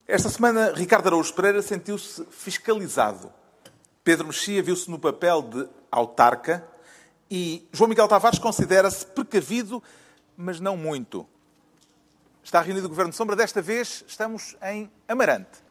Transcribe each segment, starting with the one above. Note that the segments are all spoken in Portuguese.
Esta semana, Ricardo Araújo Pereira sentiu-se fiscalizado. Pedro Mexia viu-se no papel de autarca e João Miguel Tavares considera-se precavido, mas não muito. Está reunido o Governo de Sombra. Desta vez estamos em Amarante.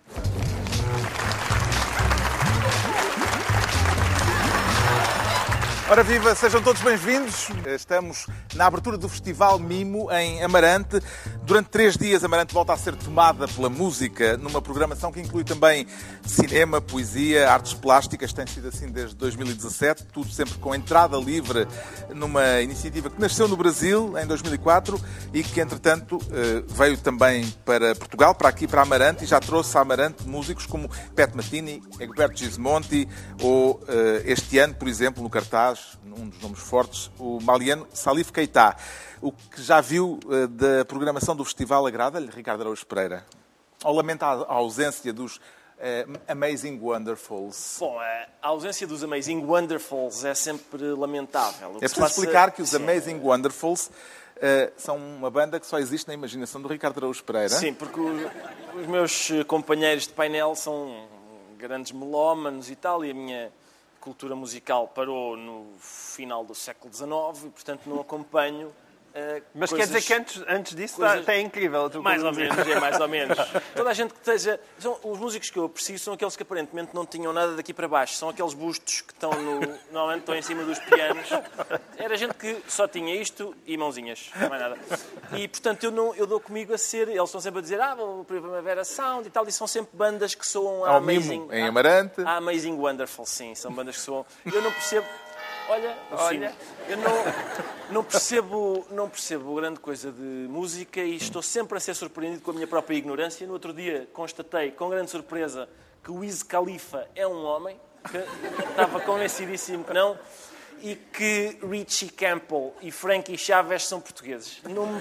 Ora viva, sejam todos bem-vindos. Estamos na abertura do Festival Mimo em Amarante. Durante 3 dias, Amarante volta a ser tomada pela música, numa programação que inclui também cinema, poesia, artes plásticas. Tem sido assim desde 2017, tudo sempre com entrada livre, numa iniciativa que nasceu no Brasil em 2004 e que, entretanto, veio também para Portugal, para aqui, para Amarante, e já trouxe a Amarante músicos como Pat Metheny, Egberto Gismonti ou, este ano, por exemplo, no cartaz, um dos nomes fortes, o maliano Salif Keita. O que já viu da programação do festival agrada-lhe, Ricardo Araújo Pereira? Ou lamenta a ausência dos Amazing Wonderfuls? Bom, a ausência dos Amazing Wonderfuls é sempre lamentável. É preciso explicar que os Amazing Wonderfuls são uma banda que só existe na imaginação do Ricardo Araújo Pereira. Sim, porque os meus companheiros de painel são grandes melómanos e tal, e a minha cultura musical parou no final do século XIX e, portanto, não acompanho mas coisas, quer dizer que antes disso está incrível. Mais ou menos, é mais ou menos. Toda a gente que esteja... Os músicos que eu aprecio são aqueles que aparentemente não tinham nada daqui para baixo. São aqueles bustos que estão normalmente estão em cima dos pianos. Era gente que só tinha isto e mãozinhas, não mais nada. E, portanto, eu dou comigo a ser... Eles estão sempre a dizer, vou para a Primavera Sound e tal, e são sempre bandas que soam a Amazing... Mimo, em Amarante. A Amazing Wonderful, sim. São bandas que soam... Eu não percebo... Olha, eu não percebo grande coisa de música e estou sempre a ser surpreendido com a minha própria ignorância. No outro dia constatei, com grande surpresa, que o Wiz Khalifa é um homem, que estava convencidíssimo que não, e que Richie Campbell e Frankie Chaves são portugueses. Não...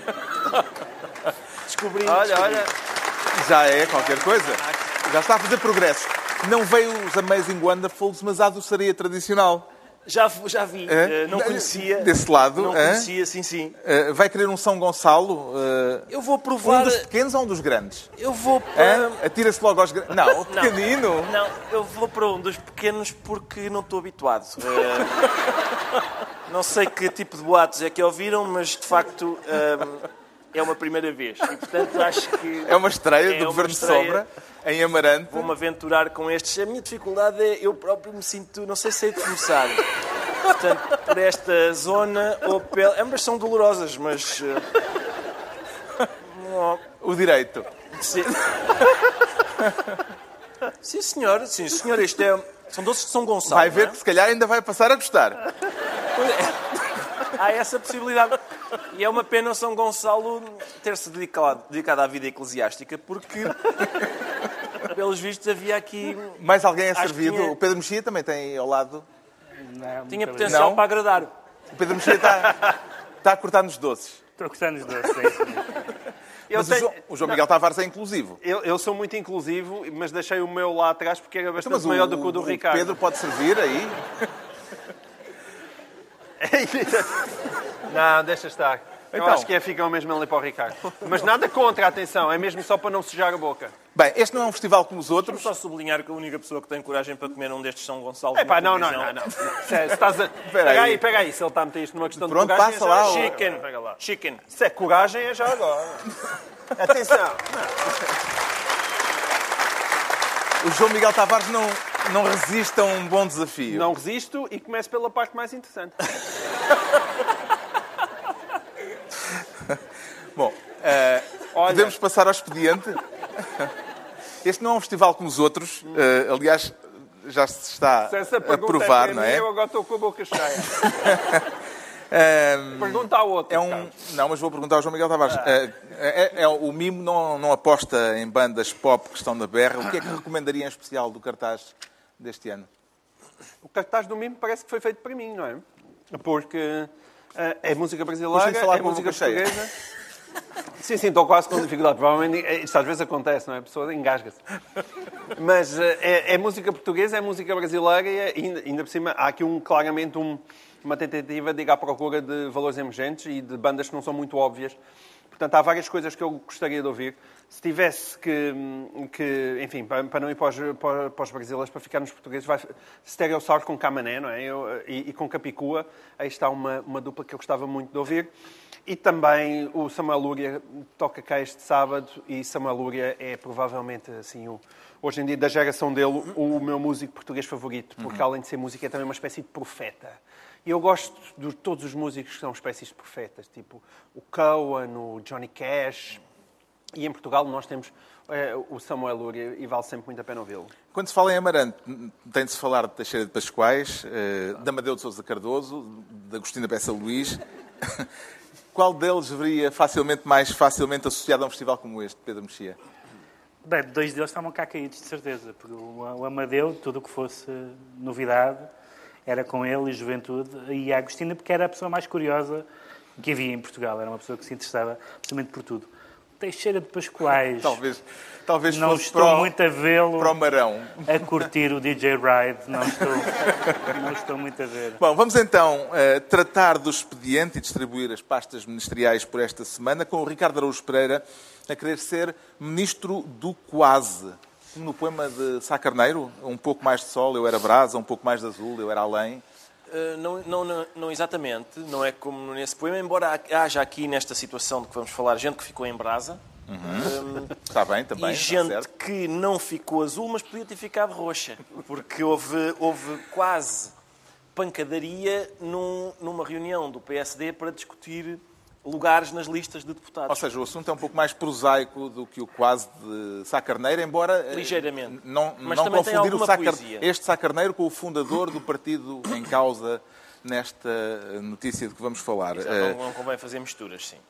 Descobri. Olha, já é qualquer coisa. Já está a fazer progressos. Não veio os Amazing Wonderfuls, mas há doçaria tradicional. Já vi, não conhecia. Desse lado? Não conhecia, sim. Vai querer um São Gonçalo? Eu vou provar... Um dos pequenos ou um dos grandes? Eu vou... Atira-se logo aos grandes? Não, o pequenino. Não, eu vou para um dos pequenos porque não estou habituado. Não sei que tipo de boatos é que ouviram, mas de facto é uma primeira vez. E portanto acho que... É uma estreia do Governo de Sombra. Em Amarante. Vou-me aventurar com estes. A minha dificuldade é eu próprio me sinto... Não sei se sei de começar. Portanto, por esta zona ou pela... Ambas são dolorosas, mas... O direito. Sim. Sim, senhor. Sim, senhor. Isto é... São doces de São Gonçalo. Vai ver que se calhar ainda vai passar a gostar. Há essa possibilidade. E é uma pena o São Gonçalo ter-se dedicado à vida eclesiástica, porque... Pelos vistos, havia aqui... Mais alguém a servido? O Pedro Mexia também tem ao lado? Não, tinha potencial para agradar. O Pedro Mexia está a cortar nos doces. Estou a cortar nos doces, é isso mesmo. Mas o João Miguel Tavares é inclusivo. Eu sou muito inclusivo, mas deixei o meu lá atrás porque era bastante maior do que o do Ricardo. O Pedro pode servir aí? Não, deixa estar. Eu acho que fica mesmo ali para o Ricardo. Mas nada contra, atenção. É mesmo só para não sujar a boca. Bem, este não é um festival como os outros. Só sublinhar que a única pessoa que tem coragem para comer um destes São Gonçalo... Não. Pega aí. Se ele está a meter isto numa questão de coragem... Passa lá. Chicken. Se é coragem, é já agora. Atenção. O João Miguel Tavares não resiste a um bom desafio. Não resisto e começo pela parte mais interessante. Bom, podemos passar ao expediente. Este não é um festival como os outros. Aliás, já se está a provar, não é? Eu agora estou com a boca cheia. Pergunta ao outro. Não, mas vou perguntar ao João Miguel Tavares. O Mimo não aposta em bandas pop que estão na berra. O que é que recomendaria em especial do cartaz deste ano? O cartaz do Mimo parece que foi feito para mim, não é? Porque é música brasileira, é música portuguesa. Sim, estou quase com dificuldade. Provavelmente isto às vezes acontece, não é? A pessoa engasga-se. Mas é música portuguesa, é música brasileira e ainda por cima há aqui claramente uma tentativa de ir à procura de valores emergentes e de bandas que não são muito óbvias. Portanto, há várias coisas que eu gostaria de ouvir. Se tivesse enfim, para não ir para os brasileiros, para ficar nos portugueses, vai Stereossauro com Camané, não é? E com Capicua. Aí está uma dupla que eu gostava muito de ouvir. E também o Samuel Lúria toca cá este sábado, e Samuel Lúria é provavelmente, assim, hoje em dia, da geração dele, o meu músico português favorito, porque além de ser músico é também uma espécie de profeta. E eu gosto de todos os músicos que são espécies de profetas, tipo o Cohen, o Johnny Cash. E em Portugal nós temos o Samuel Lúria e vale sempre muito a pena ouvi-lo. Quando se fala em Amarante, tem de se falar de Teixeira de Pascoais, de Amadeu de Sousa Cardoso, de Agostina Bessa Luís. Qual deles veria mais facilmente associado a um festival como este, Pedro Mexia? Bem, 2 deles estavam cá caídos, de certeza. Porque o Amadeu, tudo o que fosse novidade, era com ele e juventude. E a Agostina, porque era a pessoa mais curiosa que havia em Portugal. Era uma pessoa que se interessava absolutamente por tudo. Teixeira de Pascoais. Talvez não fosse estou muito a vê-lo para o Marão. A curtir o DJ Ride. Não estou muito a ver. Bom, vamos então tratar do expediente e distribuir as pastas ministeriais por esta semana com o Ricardo Araújo Pereira a querer ser ministro do quase. Como no poema de Sá Carneiro, um pouco mais de sol, eu era brasa, um pouco mais de azul, eu era além. Não exatamente, não é como nesse poema, embora haja aqui nesta situação de que vamos falar gente que ficou em brasa. Está bem, também. E gente que não ficou azul, mas podia ter ficado roxa. Porque houve quase pancadaria numa reunião do PSD para discutir lugares nas listas de deputados. Ou seja, o assunto é um pouco mais prosaico do que o quase de Sá Carneiro, embora... Ligeiramente. Não também confundir poesia. Este Sá Carneiro com o fundador do partido em causa nesta notícia de que vamos falar. Exato, não convém fazer misturas, sim.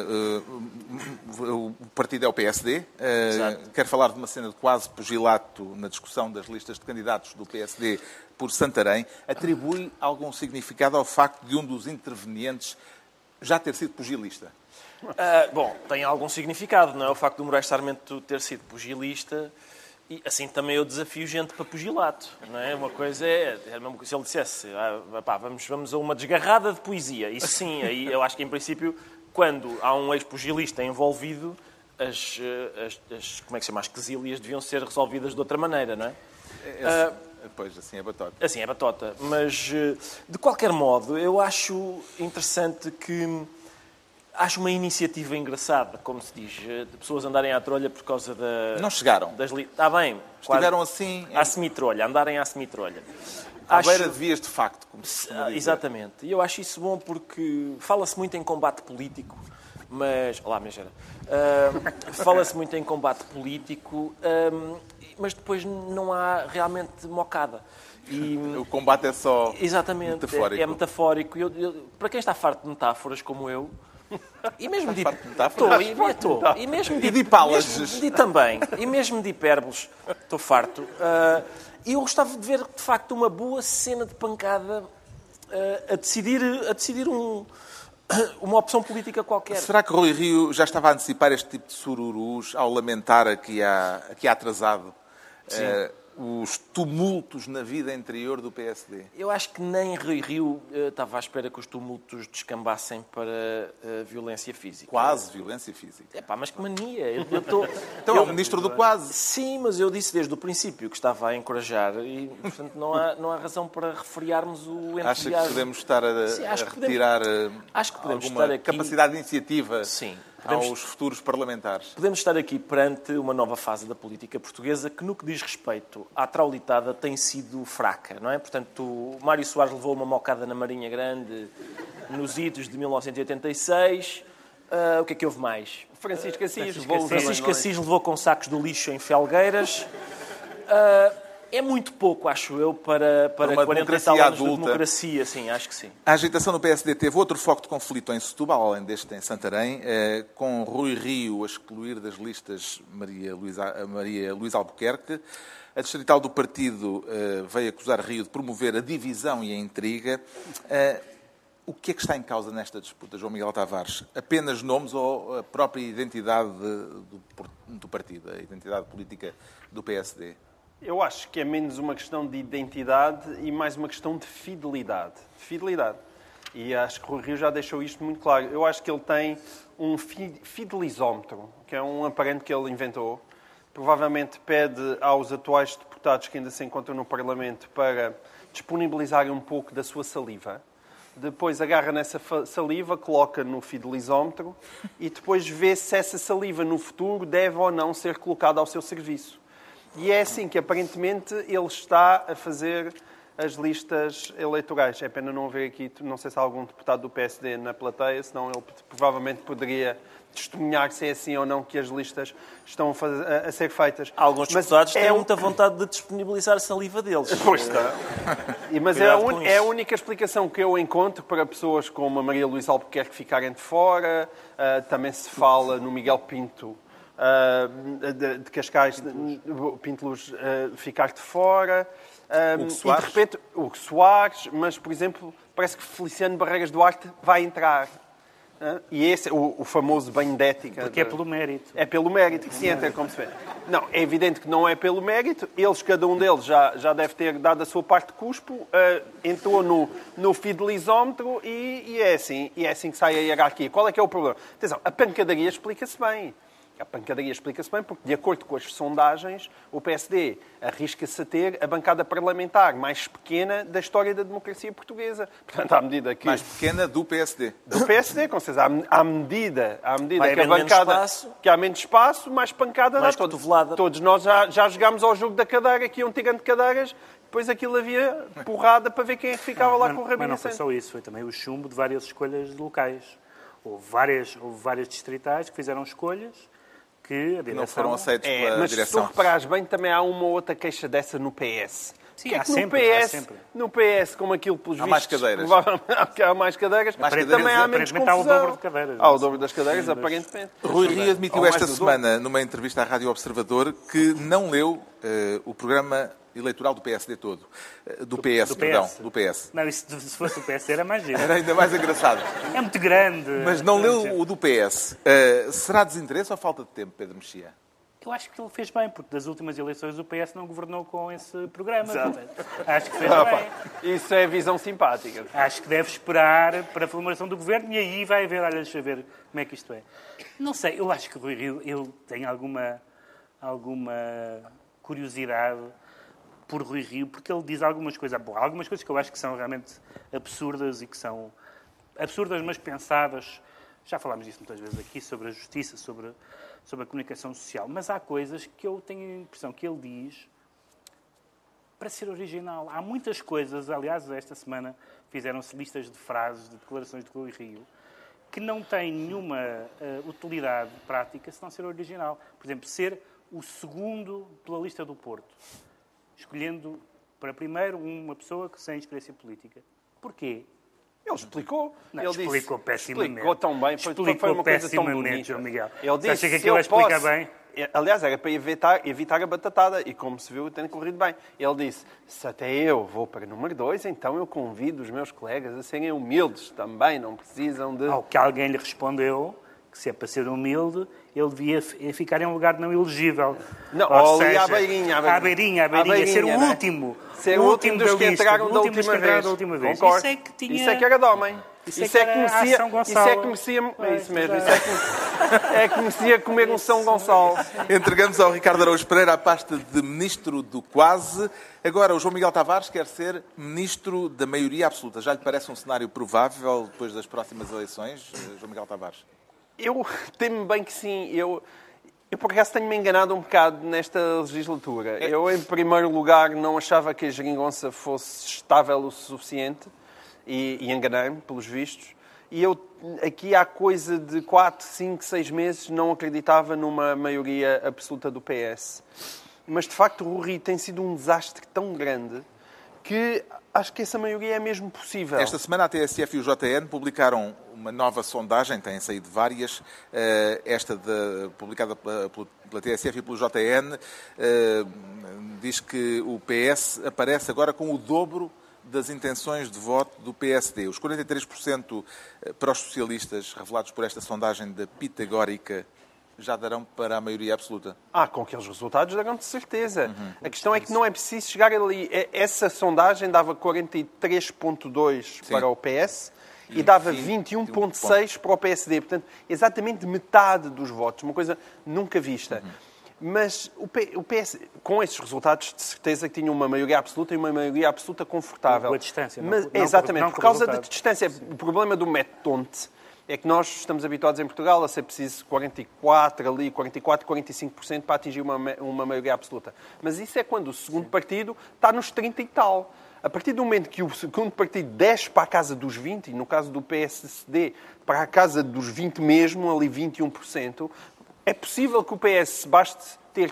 O partido é o PSD. Quero falar de uma cena de quase pugilato na discussão das listas de candidatos do PSD por Santarém. Atribui algum significado ao facto de um dos intervenientes já ter sido pugilista? Bom, tem algum significado, não é? O facto do Moraes Sarmento ter sido pugilista, e assim também eu desafio gente para pugilato, não é? Uma coisa mesmo se ele dissesse, vamos a uma desgarrada de poesia. Isso sim, aí eu acho que em princípio, quando há um ex-pugilista envolvido, como é que se chama? As quesílias deviam ser resolvidas de outra maneira, não é? Pois, assim é batota. Assim é batota. Mas, de qualquer modo, eu acho interessante que... Acho uma iniciativa engraçada, como se diz, de pessoas andarem à trolha por causa da... Não chegaram. Está bem. Estiveram assim... À semitrolha, andarem à semitrolha. À beira de vias de facto, como se costuma dizer. Exatamente. E eu acho isso bom porque fala-se muito em combate político, mas... Olá, minha gera. Fala-se muito em combate político, mas depois não há realmente mocada. E, o combate é só exatamente, metafórico. É metafórico. Para quem está farto de metáforas como eu, e mesmo de e mesmo de hipálages também, e mesmo de hipérboles, estou farto. E eu gostava de ver, de facto, uma boa cena de pancada a decidir uma opção política qualquer. Será que Rui Rio já estava a antecipar este tipo de sururus ao lamentar aqui há atrasado os tumultos na vida interior do PSD? Eu acho que nem Rui Rio estava à espera que os tumultos descambassem para violência física. Quase violência física. Mas que mania. Então é o ministro do quase. Sim, mas eu disse desde o princípio que estava a encorajar e, portanto, não há razão para refriarmos o entusiasmo. Acha que podemos estar a retirar alguma capacidade de iniciativa? Sim. Aos futuros parlamentares. Podemos estar aqui perante uma nova fase da política portuguesa que, no que diz respeito à traulitada, tem sido fraca, não é? Portanto, o Mário Soares levou uma mocada na Marinha Grande nos idos de 1986. O que é que houve mais? Francisco Assis levou com sacos do lixo em Felgueiras. É muito pouco, acho eu, para 40 e tal anos de democracia. Sim, acho que sim. A agitação no PSD teve outro foco de conflito em Setúbal, além deste em Santarém, com Rui Rio a excluir das listas Maria Luísa Albuquerque. A distrital do partido veio acusar Rio de promover a divisão e a intriga. O que é que está em causa nesta disputa, João Miguel Tavares? Apenas nomes ou a própria identidade do partido, a identidade política do PSD? Eu acho que é menos uma questão de identidade e mais uma questão de fidelidade. E acho que o Rui Rio já deixou isto muito claro. Eu acho que ele tem um fidelizómetro, que é um aparelho que ele inventou. Provavelmente pede aos atuais deputados que ainda se encontram no Parlamento para disponibilizarem um pouco da sua saliva. Depois agarra nessa saliva, coloca no fidelizómetro e depois vê se essa saliva no futuro deve ou não ser colocada ao seu serviço. E é assim que aparentemente ele está a fazer as listas eleitorais. É pena não haver aqui, não sei se há algum deputado do PSD na plateia, senão ele provavelmente poderia testemunhar se é assim ou não que as listas estão a ser feitas. Alguns deputados têm muita vontade de disponibilizar a saliva deles. Pois está. Mas é a única explicação que eu encontro para pessoas como a Maria Luísa Albuquerque ficarem de fora. Também se fala no Miguel Pinto de Cascais, Pinto Luz ficar de fora. E de repente, Hugo Soares, mas, por exemplo, parece que Feliciano Barreiras Duarte vai entrar. E esse é o famoso banho de ética. Porque é pelo mérito. É pelo mérito que se entra, como se vê. Não, é evidente que não é pelo mérito. Cada um deles já deve ter dado a sua parte de cuspo, entrou no fidelizómetro e é assim que sai a hierarquia. Qual é que é o problema? Atenção, a pancadaria explica-se bem. A pancadaria explica-se bem porque, de acordo com as sondagens, o PSD arrisca-se a ter a bancada parlamentar mais pequena da história da democracia portuguesa. Portanto, à medida que... Mais pequena do PSD. Do PSD, com certeza. À medida que a bancada... Que há menos espaço, mais pancada mais dá. Cotovelada. Todos nós já jogámos ao jogo da cadeira, que iam tirando cadeiras, depois aquilo havia porrada para ver quem é que ficava lá com o rabinho. Mas não foi só isso, foi também o chumbo de várias escolhas locais. Houve várias distritais que fizeram escolhas que a direção... não foram aceitos pela mas direção. Mas se tu reparares bem, também há uma ou outra queixa dessa no PS. Sim, que é há que sempre. No PS, como aquilo pelos Há vistos... mais cadeiras. Há mais cadeiras. Também há menos confusão. Há o dobro de cadeiras. Há o dobro das cadeiras, aparentemente. Rui Rio admitiu esta semana, numa entrevista à Rádio Observador, que não leu o programa eleitoral do PSD todo. Do PS. Não, isso, se fosse o PS era mais giro. Era ainda mais engraçado. É muito grande. Mas não leu o do PS. Será desinteresse ou falta de tempo, Pedro Mexia? Eu acho que ele fez bem, porque das últimas eleições o PS não governou com esse programa. Acho que fez bem. Isso é visão simpática. Acho que deve esperar para a formulação do governo e aí vai ver, olha, deixa ver como é que isto é. Não sei, eu acho que o Rui Rio ele tem alguma curiosidade por Rui Rio, porque ele diz algumas coisas que eu acho que são realmente absurdas e que são absurdas, mas pensadas. Já falámos disso muitas vezes aqui, sobre a justiça, sobre a comunicação social. Mas há coisas que eu tenho a impressão que ele diz para ser original. Há muitas coisas, aliás, esta semana fizeram-se listas de frases, de declarações de Rui Rio, que não têm nenhuma utilidade prática se não ser original. Por exemplo, ser o segundo pela lista do Porto, escolhendo para primeiro uma pessoa sem experiência política. Porquê? Ele explicou. Não, explicou pessimamente. Explicou tão bem. Foi uma coisa tão bonita. João Miguel. Ele disse, acha que aquilo explica bem? Aliás, era para evitar a batatada. E como se viu, tem corrido bem. Ele disse, se até eu vou para número 2, então eu convido os meus colegas a serem humildes também. Não precisam de... Ao que alguém lhe respondeu que se é para ser humilde, ele devia ficar em um lugar não elegível. Não, ou seja, à beirinha, ser o último. Ser o último dos que entraram da última vez. Concordo. Isso é que era de homem. Isso é que merecia... Isso mesmo. É que merecia comer um São Gonçalo. Entregamos ao Ricardo Araújo Pereira a pasta de Ministro do Quase. Agora, o João Miguel Tavares quer ser Ministro da maioria absoluta. Já lhe parece um cenário provável depois das próximas eleições, João Miguel Tavares? Eu temo bem que sim. Eu por acaso, tenho-me enganado um bocado nesta legislatura. Eu, em primeiro lugar, não achava que a geringonça fosse estável o suficiente e enganei-me, pelos vistos. E eu, aqui há coisa de 4, 5, 6 meses, não acreditava numa maioria absoluta do PS. Mas, de facto, o Rui tem sido um desastre tão grande que acho que essa maioria é mesmo possível. Esta semana a TSF e o JN publicaram uma nova sondagem, têm saído várias, publicada pela TSF e pelo JN, diz que o PS aparece agora com o dobro das intenções de voto do PSD. Os 43% para os socialistas revelados por esta sondagem da Pitagórica já darão para a maioria absoluta. Com aqueles resultados darão de certeza. A questão é que não é preciso chegar ali. Essa sondagem dava 43,2% para o PS e dava 21,6% para o PSD. Portanto, exatamente metade dos votos. Uma coisa nunca vista. Mas o PS, com esses resultados, de certeza que tinha uma maioria absoluta e uma maioria absoluta confortável. Com a distância. Exatamente, por causa da distância. O problema do método é que nós estamos habituados em Portugal a ser preciso 44, 45% para atingir uma maioria absoluta. Mas isso é quando o segundo partido está nos 30 e tal. A partir do momento que o segundo partido desce para a casa dos 20%, e no caso do PSD, para a casa dos 20% mesmo, ali 21%, é possível que o PS baste ter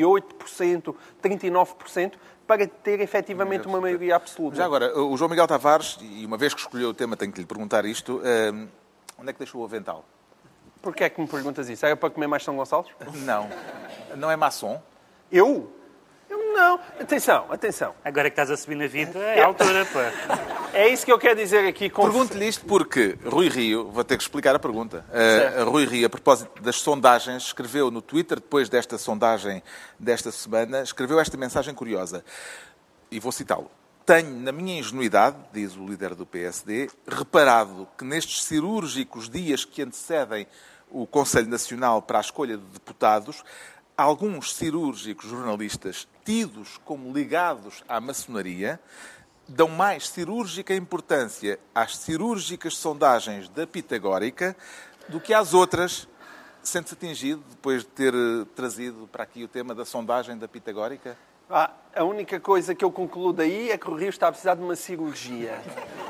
38%, 39%, para ter efetivamente uma maioria absoluta. Já agora, o João Miguel Tavares, e uma vez que escolheu o tema tenho que lhe perguntar isto, onde é que deixou o avental? Porquê é que me perguntas isso? Era para comer mais São Gonçalves? Não. Não é maçom? Eu não. Atenção. Agora que estás a subir na vida, é a altura, pá. É isso que eu quero dizer aqui. Pergunto-lhe isto porque Rui Rio, vou ter que explicar a pergunta. Rui Rio, a propósito das sondagens, escreveu no Twitter, depois desta sondagem desta semana, escreveu esta mensagem curiosa. E vou citá-lo. Tenho, na minha ingenuidade, diz o líder do PSD, reparado que nestes cirúrgicos dias que antecedem o Conselho Nacional para a escolha de deputados, alguns cirúrgicos jornalistas tidos como ligados à maçonaria dão mais cirúrgica importância às cirúrgicas sondagens da Pitagórica do que às outras, sente-se atingido depois de ter trazido para aqui o tema da sondagem da Pitagórica? A única coisa que eu concluo daí é que o Rio está a precisar de uma cirurgia.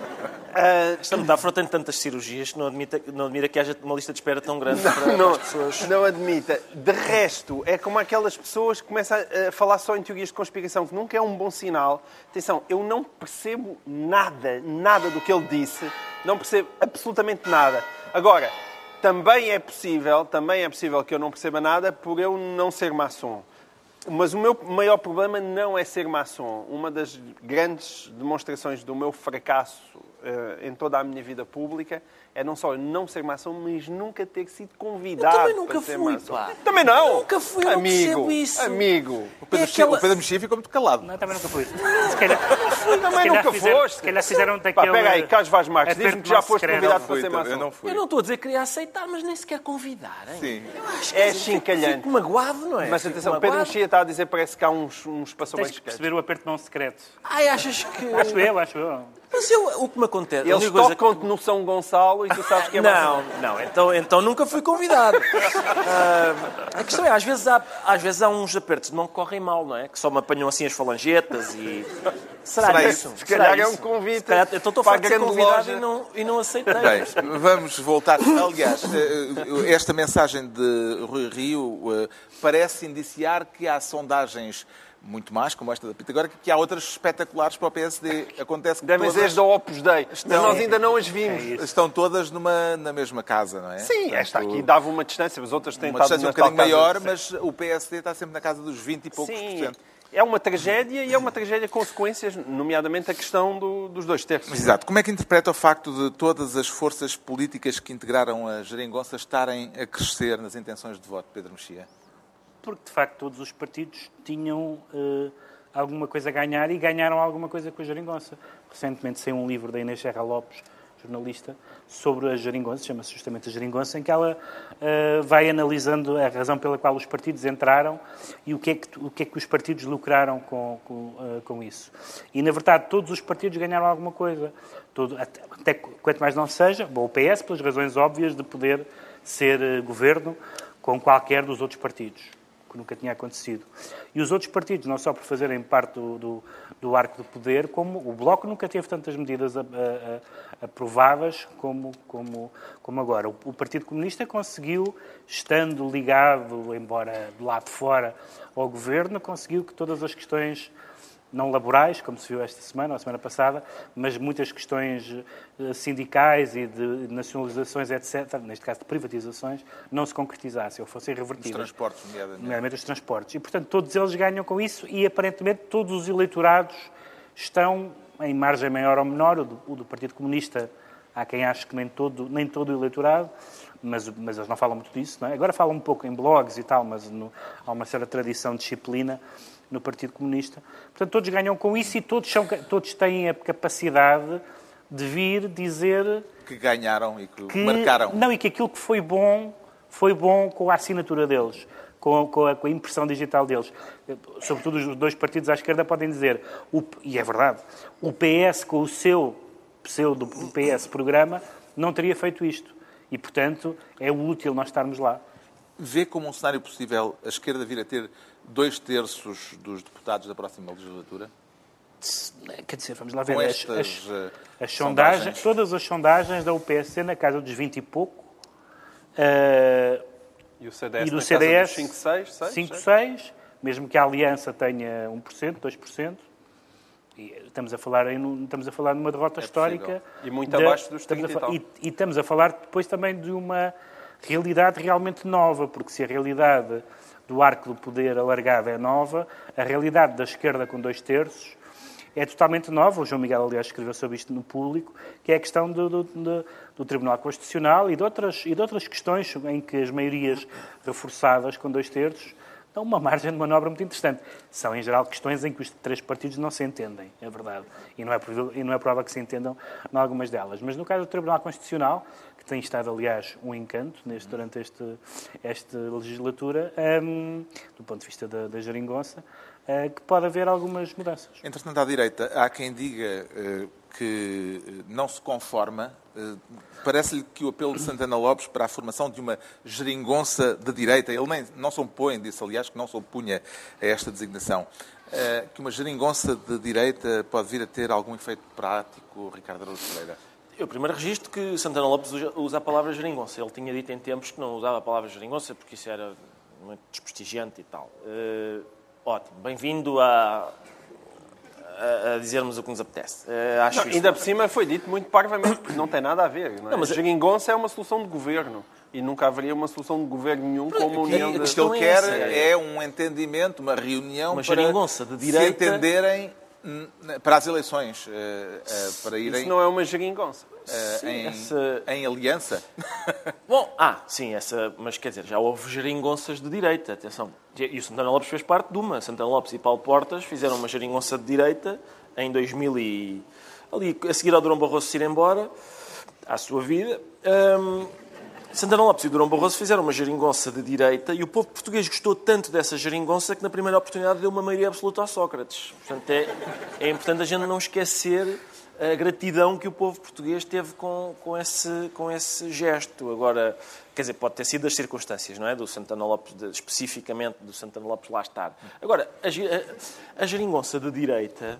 Esta metáfora tem tantas cirurgias que não admira que haja uma lista de espera tão grande para as pessoas. Não admita. De resto, é como aquelas pessoas que começam a falar só em teorias de conspiração, que nunca é um bom sinal. Atenção, eu não percebo nada do que ele disse. Não percebo absolutamente nada. Agora, também é possível que eu não perceba nada por eu não ser maçom. Mas o meu maior problema não é ser maçom. Uma das grandes demonstrações do meu fracasso em toda a minha vida pública é não só não ser maçom, mas nunca ter sido convidado para ser maçom. Eu também nunca fui, pá. Também não? Nunca fui, eu não percebo isso. Amigo. O Pedro Mexia ficou muito calado. Não, também nunca fui. Também nunca foste. Se calhar fizeram daquele... Pega aí, Carlos Vaz Marques, diz-me que já foste convidado para ser maçom. Eu não fui. Eu não estou a dizer que queria aceitar, mas nem sequer convidar. Hein? Sim. É chincalhante. Fico magoado, não é? Mas atenção, Pedro Mexia está a dizer, parece que há uns passou-bem Tens de perceber o aperto de mão secreto. Ai, achas que... Acho eu. Mas o que me acontece... Eles tocam-te no São Gonçalo e tu sabes que é maçom. Não, então nunca fui convidado. A questão é, às vezes há uns apertos de mão que correm mal, não é? Que só me apanham assim as falangetas e... Será isso? Se calhar é um convite então estou farto de ser convidado e não aceitei. Bem, vamos voltar. Aliás, esta mensagem de Rui Rio parece indiciar que há sondagens muito mais, como esta da Pitagórica, que há outras espetaculares para o PSD. Acontece que devem ser as da Opus Dei, mas nós ainda não as vimos. Estão todas na mesma casa, não é? Sim, portanto, esta aqui dava uma distância, mas outras têm estado uma distância um bocadinho maior, mas o PSD está sempre na casa dos 20 e poucos por cento. É uma tragédia e é uma tragédia com consequências, nomeadamente a questão dos 2/3. Exato. Como é que interpreta o facto de todas as forças políticas que integraram a geringonça estarem a crescer nas intenções de voto, Pedro Mexia? Porque, de facto, todos os partidos tinham alguma coisa a ganhar e ganharam alguma coisa com a geringonça. Recentemente saiu um livro da Inês Serra Lopes, jornalista, sobre a geringonça, chama-se justamente a geringonça, em que ela vai analisando a razão pela qual os partidos entraram e o que é que os partidos lucraram com isso. E, na verdade, todos os partidos ganharam alguma coisa. Até quanto mais não seja, o PS, pelas razões óbvias de poder ser governo com qualquer dos outros partidos, que nunca tinha acontecido. E os outros partidos, não só por fazerem parte do arco do poder, como o Bloco nunca teve tantas medidas aprovadas como agora. O Partido Comunista conseguiu, estando ligado, embora de lá de fora, ao governo, conseguiu que todas as questões não laborais, como se viu esta semana ou a semana passada, mas muitas questões sindicais e de nacionalizações, etc., neste caso de privatizações, não se concretizassem ou fossem revertidas. Os transportes, nomeadamente os transportes. E, portanto, todos eles ganham com isso e, aparentemente, todos os eleitorados estão em margem maior ou menor. O do Partido Comunista, há quem ache que nem todo o eleitorado, mas eles não falam muito disso, não é? Agora falam um pouco em blogs e tal, mas há uma certa tradição de disciplina no Partido Comunista. Portanto, todos ganham com isso e todos têm a capacidade de vir dizer... Que ganharam e que marcaram. Não, e que aquilo que foi bom com a assinatura deles, com a impressão digital deles. Sobretudo os dois partidos à esquerda podem dizer, e é verdade, o PS com o seu pseudo-PS programa não teria feito isto. E, portanto, é útil nós estarmos lá. Vê como um cenário possível a esquerda vir a ter 2/3 dos deputados da próxima legislatura? Quer dizer, vamos lá ver. Com as sondagens, todas as sondagens da UPSC na casa dos 20 e pouco. E o CDS, e do na CDS casa dos 5, 6, mesmo que a Aliança tenha 1%, 2%. E estamos a falar numa derrota histórica. E muito abaixo dos 30 e tal. E estamos a falar depois também de uma realidade realmente nova, porque se a realidade do arco do poder alargado é nova, a realidade da esquerda com 2/3 é totalmente nova. O João Miguel, aliás, escreveu sobre isto no Público, que é a questão do Tribunal Constitucional e de outras questões em que as maiorias reforçadas com 2/3 dão uma margem de manobra muito interessante. São, em geral, questões em que os três partidos não se entendem, é verdade. E não é provável que se entendam em algumas delas. Mas no caso do Tribunal Constitucional, que tem estado, aliás, um encanto durante esta legislatura, do ponto de vista da geringonça, que pode haver algumas mudanças. Entretanto, à direita, há quem diga que não se conforma. Parece-lhe que o apelo de Santana Lopes para a formação de uma geringonça de direita, ele não se opõe, disse aliás que não se opunha a esta designação, que uma geringonça de direita pode vir a ter algum efeito prático, Ricardo Araújo Pereira? Eu primeiro registro que Santana Lopes usa a palavra geringonça. Ele tinha dito em tempos que não usava a palavra geringonça porque isso era muito desprestigiante e tal. Ótimo, bem-vindo a dizermos o que nos apetece. Ainda por cima foi dito muito parvamente, porque não tem nada a ver. Não é? Mas a geringonça é uma solução de governo. E nunca haveria uma solução de governo nenhum com uma união de... O que ele quer é um entendimento, uma reunião uma para geringonça de direita... se entenderem para as eleições, para irem... Isso não é uma geringonça. Em aliança? Bom, sim, mas quer dizer, já houve geringonças de direita, atenção. E o Santana Lopes fez parte de uma. Santana Lopes e Paulo Portas fizeram uma geringonça de direita em 2000 ali a seguir ao Durão Barroso se ir embora, à sua vida. Santana Lopes e Durão Barroso fizeram uma geringonça de direita e o povo português gostou tanto dessa geringonça que na primeira oportunidade deu uma maioria absoluta ao Sócrates. Portanto, é importante a gente não esquecer a gratidão que o povo português teve com esse gesto. Agora, quer dizer, pode ter sido das circunstâncias, não é? Do Santana Lopes, especificamente do Santana Lopes lá estar. Agora, a geringonça de direita,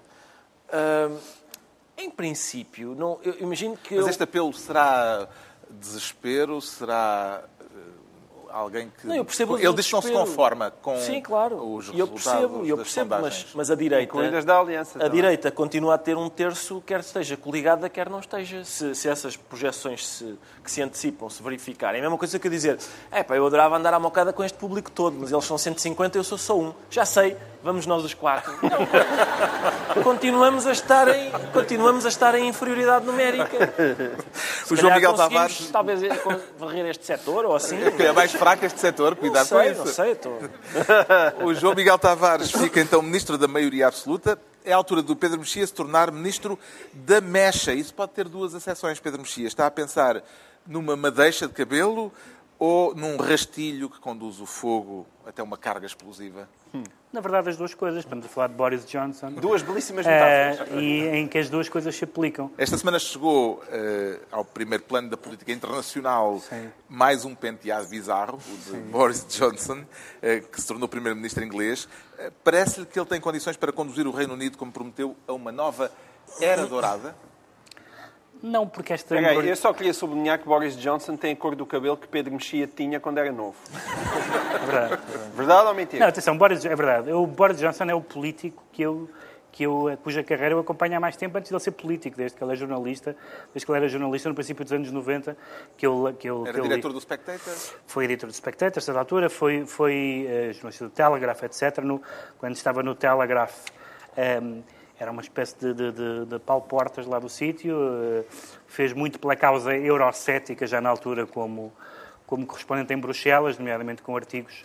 em princípio, não, eu imagino que... Mas este apelo será desespero? Será alguém que... Não, eu percebo. Ele diz que não se conforma com sim, claro. os resultados das sondagens. Mas a direita... Incluídas da Aliança. A direita continua a ter 1/3, quer esteja coligada, quer não esteja. Se essas projeções que se antecipam se verificarem. É a mesma coisa que eu dizer, eu adorava andar à mocada com este público todo, mas eles são 150 e eu sou só um. Já sei, vamos nós os 4. Continuamos a estar em inferioridade numérica. O João Miguel Tavares... talvez varrer este setor ou assim. É mais fraco este setor, cuidado com isso. Não sei, estou... O João Miguel Tavares fica então ministro da maioria absoluta. É a altura do Pedro Mexia se tornar ministro da mecha. Isso pode ter duas acessões, Pedro Mexia. Está a pensar numa madeixa de cabelo ou num rastilho que conduz o fogo até uma carga explosiva? Na verdade, as duas coisas. Estamos a falar de Boris Johnson. Duas belíssimas metáforas. E em que as duas coisas se aplicam. Esta semana chegou ao primeiro plano da política internacional mais um penteado bizarro, o de Boris Johnson, que se tornou primeiro-ministro inglês. Parece-lhe que ele tem condições para conduzir o Reino Unido, como prometeu, a uma nova era dourada? Não, porque esta... Eu só queria sublinhar que Boris Johnson tem a cor do cabelo que Pedro Mexia tinha quando era novo. Verdade. Verdade ou mentira? Não, atenção, é verdade. O Boris Johnson é o político cuja carreira eu acompanho há mais tempo antes de ele ser político, desde que ele era jornalista no princípio dos anos 90. Era diretor do Spectator? Foi editor do Spectator, a certa altura, foi jornalista do Telegraph, etc. Quando estava no Telegraph, era uma espécie de Paulo Portas lá do sítio, fez muito pela causa eurocética já na altura como correspondente em Bruxelas, nomeadamente com artigos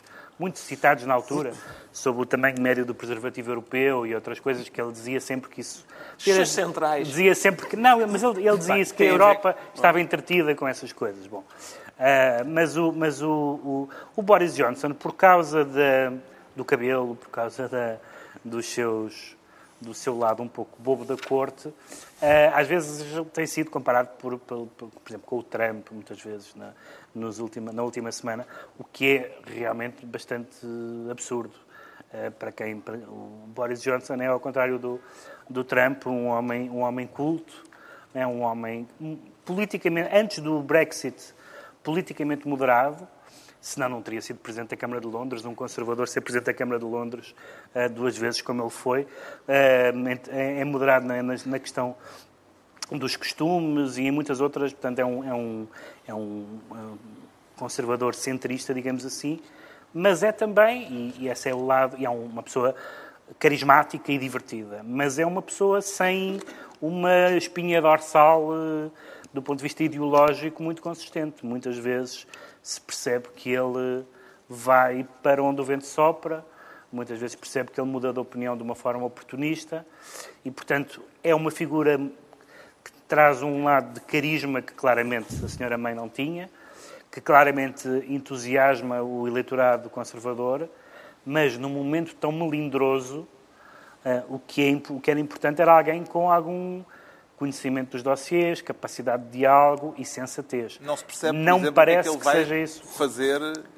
muito citados na altura, sobre o tamanho médio do preservativo europeu e outras coisas, que ele dizia sempre que isso... centrais. Dizia sempre que... Não, mas ele dizia isso, que a Europa estava entretida com essas coisas. Bom, mas o Boris Johnson, por causa do cabelo, por causa do seu lado um pouco bobo da corte, às vezes tem sido comparado, por exemplo, com o Trump, muitas vezes, na última semana, o que é realmente bastante absurdo. O Boris Johnson é, ao contrário do Trump, um homem culto, é um homem politicamente, antes do Brexit, politicamente moderado, senão não teria sido Presidente da Câmara de Londres, um conservador ser Presidente da Câmara de Londres 2 vezes, como ele foi. É moderado na questão dos costumes e em muitas outras, portanto é um conservador centrista, digamos assim, mas é também, e esse é o lado, e é uma pessoa carismática e divertida, mas é uma pessoa sem uma espinha dorsal do ponto de vista ideológico muito consistente. Muitas vezes se percebe que ele vai para onde o vento sopra, muitas vezes percebe que ele muda de opinião de uma forma oportunista e, portanto, é uma figura que traz um lado de carisma que claramente a senhora May não tinha, que claramente entusiasma o eleitorado conservador, mas num momento tão melindroso, o que era importante era alguém com algum conhecimento dos dossiês, capacidade de diálogo e sensatez. Não se percebe, não por exemplo, parece que ele seja isso. fazer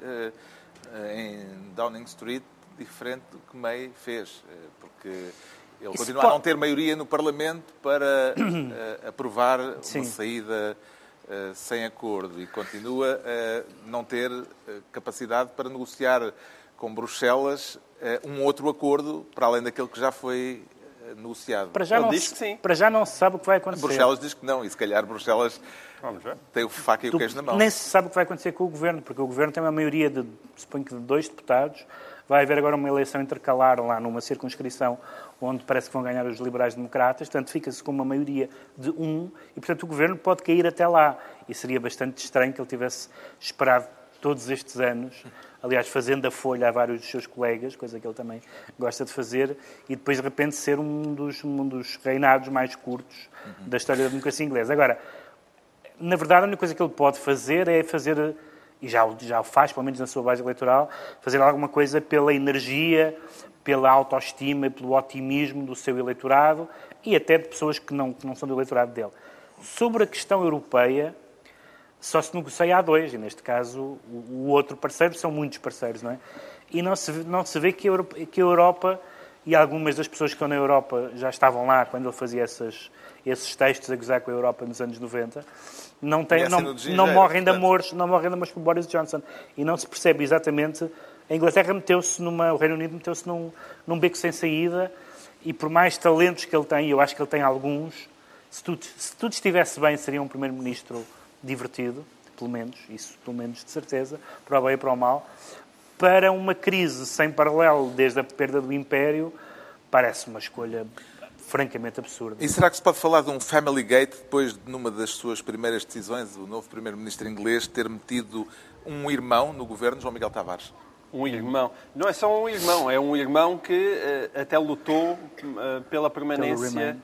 em Downing Street diferente do que May fez, porque ele Isso continua a não ter maioria no Parlamento para aprovar Sim. uma saída sem acordo e continua a não ter capacidade para negociar com Bruxelas um outro acordo para além daquele que já foi negociado. Para já não se sabe o que vai acontecer. Bruxelas diz que não, e se calhar Bruxelas tem o faca e o queijo na mão. Nem se sabe o que vai acontecer com o Governo, porque o Governo tem uma maioria de, suponho que de 2 deputados. Vai haver agora uma eleição intercalar lá numa circunscrição onde parece que vão ganhar os liberais-democratas, portanto fica-se com uma maioria de 1 e, portanto, o Governo pode cair até lá. E seria bastante estranho que ele tivesse esperado todos estes anos, aliás, fazendo a folha a vários dos seus colegas, coisa que ele também gosta de fazer, e depois, de repente, ser um dos reinados mais curtos da história da democracia inglesa. Agora, na verdade, a única coisa que ele pode fazer é fazer, e já o faz, pelo menos na sua base eleitoral, fazer alguma coisa pela energia, pela autoestima, pelo otimismo do seu eleitorado e até de pessoas que não são do eleitorado dele. Sobre a questão europeia, só se negocia a 2, e neste caso o outro parceiro, são muitos parceiros, não é? E não se vê que a Europa, e algumas das pessoas que estão na Europa já estavam lá quando ele fazia esses textos a gozar com a Europa nos anos 90, não morrem de amores por Boris Johnson. E não se percebe exatamente. A Inglaterra o Reino Unido meteu-se num beco sem saída, e por mais talentos que ele tem, e eu acho que ele tem alguns, se tudo estivesse bem, seria um primeiro-ministro divertido, pelo menos de certeza, para o bem e para o mal. Para uma crise sem paralelo desde a perda do Império, parece uma escolha francamente absurda. E será que se pode falar de um family gate depois, numa das suas primeiras decisões, o novo primeiro-ministro inglês ter metido um irmão no governo, João Miguel Tavares? Um irmão. Não é só um irmão, é um irmão que até lutou pela permanência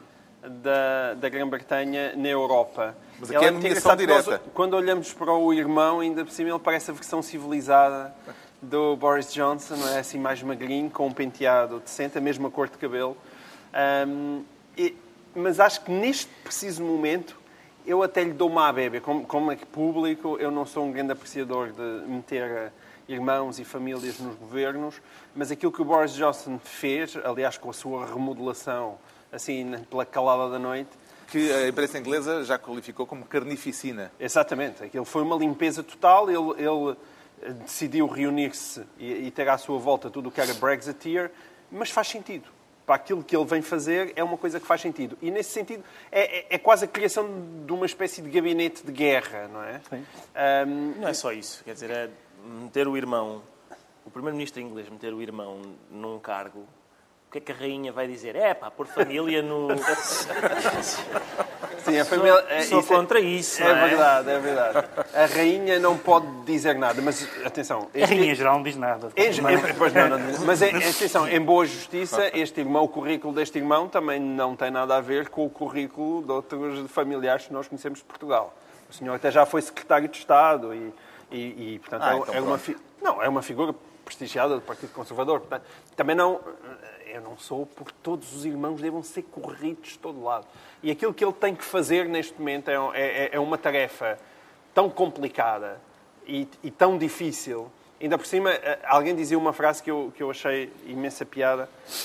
da Grã-Bretanha na Europa. Mas aqui é a nomeação direta. Quando olhamos para o irmão, ainda por cima ele parece a versão civilizada do Boris Johnson, não é? Assim mais magrinho, com um penteado decente, a mesma cor de cabelo. Mas acho que neste preciso momento eu até lhe dou uma à bébia. Como é que público, eu não sou um grande apreciador de meter irmãos e famílias nos governos, mas aquilo que o Boris Johnson fez, aliás com a sua remodelação, assim, pela calada da noite... Que a imprensa inglesa já qualificou como carnificina. Exatamente. Aquilo foi uma limpeza total. Ele decidiu reunir-se e ter à sua volta tudo o que era Brexiteer, mas faz sentido. Para aquilo que ele vem fazer, é uma coisa que faz sentido. E, nesse sentido, é quase a criação de uma espécie de gabinete de guerra, não é? Sim. Não é só isso. Quer dizer, é meter o primeiro-ministro inglês meter o irmão num cargo O que é que a rainha vai dizer? Pôr família no... Sim, a família... Sou contra isso, é verdade, é verdade. A rainha não pode dizer nada, mas atenção... A rainha em geral não diz nada. Mas atenção, em boa justiça, o currículo deste irmão também não tem nada a ver com o currículo de outros familiares que nós conhecemos de Portugal. O senhor até já foi secretário de Estado e portanto, é uma figura prestigiada do Partido Conservador. Portanto, também não... Eu não sou porque todos os irmãos devam ser corridos de todo lado. E aquilo que ele tem que fazer neste momento é uma tarefa tão complicada e tão difícil. Ainda por cima, alguém dizia uma frase que eu achei imensa piada,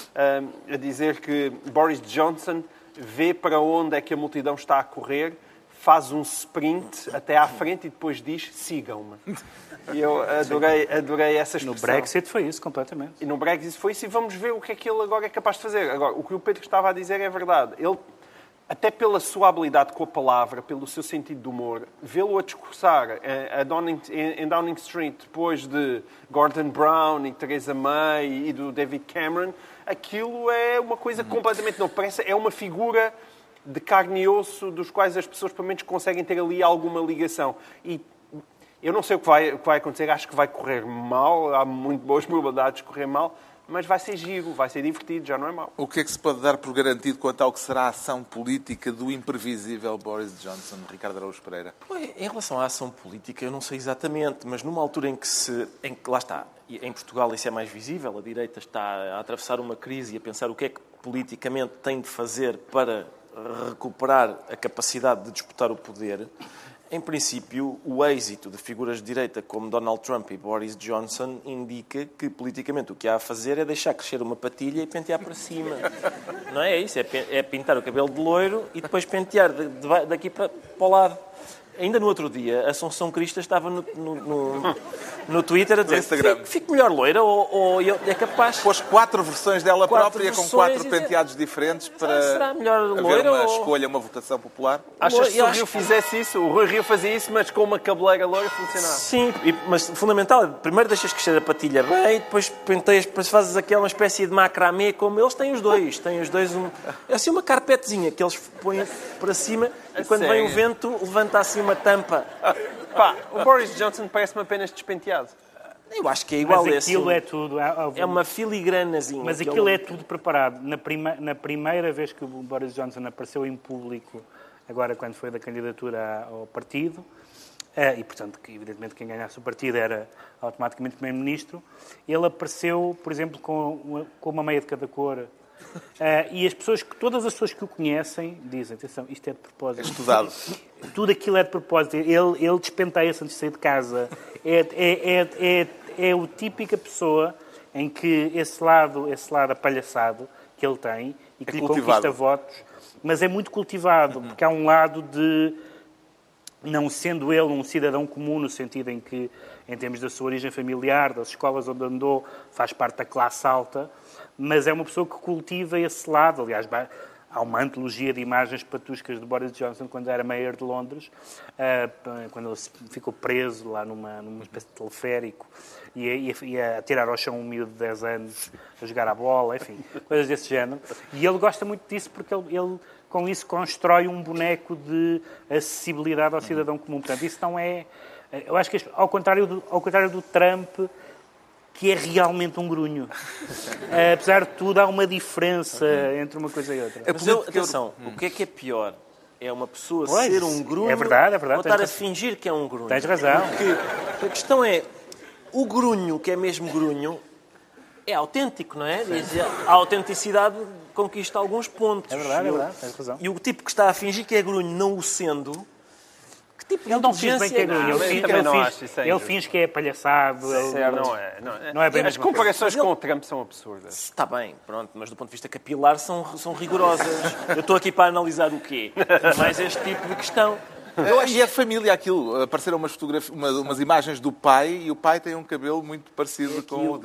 a dizer que Boris Johnson vê para onde é que a multidão está a correr, faz um sprint até à frente e depois diz, sigam-me. E eu adorei essa expressão. No Brexit foi isso, completamente. E no Brexit foi isso, e vamos ver o que é que ele agora é capaz de fazer. Agora, o que o Pedro estava a dizer é verdade. Ele, até pela sua habilidade com a palavra, pelo seu sentido de humor, vê-lo a discursar em Downing Street, depois de Gordon Brown e Theresa May e do David Cameron, aquilo é uma coisa completamente... Não, parece, é uma figura de carne e osso dos quais as pessoas, pelo menos, conseguem ter ali alguma ligação. E eu não sei o que vai acontecer, acho que vai correr mal, há muito boas probabilidades de correr mal, mas vai ser giro, vai ser divertido, já não é mau. O que é que se pode dar por garantido quanto ao que será a ação política do imprevisível Boris Johnson, Ricardo Araújo Pereira? Em relação à ação política, eu não sei exatamente, mas numa altura em que lá está, em Portugal isso é mais visível, a direita está a atravessar uma crise e a pensar o que é que politicamente tem de fazer para recuperar a capacidade de disputar o poder. Em princípio, o êxito de figuras de direita como Donald Trump e Boris Johnson indica que, politicamente, o que há a fazer é deixar crescer uma patilha e pentear para cima. Não é isso? É pintar o cabelo de loiro e depois pentear daqui para o lado. Ainda no outro dia, Assunção Cristas estava no Twitter a dizer fico melhor loira ou é capaz... Pôs 4 versões dela própria com 4 penteados diferentes para será melhor haver uma escolha, uma votação popular. Achas que se o Rio fizesse isso? O Rui Rio fazia isso, mas com uma cabeleira loira funcionava. Sim, mas fundamental, primeiro deixas crescer a patilha bem, depois penteias, depois fazes aquela espécie de macramê, como eles têm os dois. É assim uma carpetezinha que eles põem para cima e quando vem o vento levanta assim uma tampa. O Boris Johnson parece-me apenas despenteado. Eu acho que é igual a esse. Mas aquilo é tudo... É uma filigranazinha. Mas aquilo é tudo preparado. Na primeira vez que o Boris Johnson apareceu em público, agora quando foi da candidatura ao partido, e portanto, evidentemente, quem ganhasse o partido era automaticamente primeiro-ministro, ele apareceu, por exemplo, com uma meia de cada cor. E todas as pessoas que o conhecem dizem, atenção, isto é de propósito. É estudado. Tudo aquilo é de propósito. Ele despenteia-se antes de sair de casa. É o típica pessoa em que esse lado apalhaçado que ele tem e que lhe conquista votos, mas é muito cultivado, porque há um lado de, não sendo ele um cidadão comum no sentido em que, em termos da sua origem familiar, das escolas onde andou, faz parte da classe alta, mas é uma pessoa que cultiva esse lado. Aliás, há uma antologia de imagens patuscas de Boris Johnson quando era mayor de Londres, quando ele ficou preso lá numa espécie de teleférico e a tirar ao chão um miúdo de 10 anos a jogar à bola, enfim, coisas desse género. E ele gosta muito disso porque ele com isso constrói um boneco de acessibilidade ao cidadão comum. Portanto, isso não é... Eu acho que, ao contrário do Trump, que é realmente um grunho. Apesar de tudo, há uma diferença entre uma coisa e outra. Mas atenção, o que é pior? É uma pessoa ser um grunho é verdade, ou estar a fingir que é um grunho? Tens razão. Porque a questão é, o grunho, que é mesmo grunho, é autêntico, não é? A autenticidade conquista alguns pontos. É verdade, tens razão. E o tipo que está a fingir que é grunho, não o sendo... Tipo, ele não finge bem que é grunho. Ele finge que é palhaçado. Não é bem As comparações com o Trump são absurdas. Está bem, pronto, mas do ponto de vista capilar são rigorosas. Eu estou aqui para analisar o quê? Mais este tipo de questão. E a família, aquilo. Apareceram umas imagens do pai e o pai tem um cabelo muito parecido com o dele.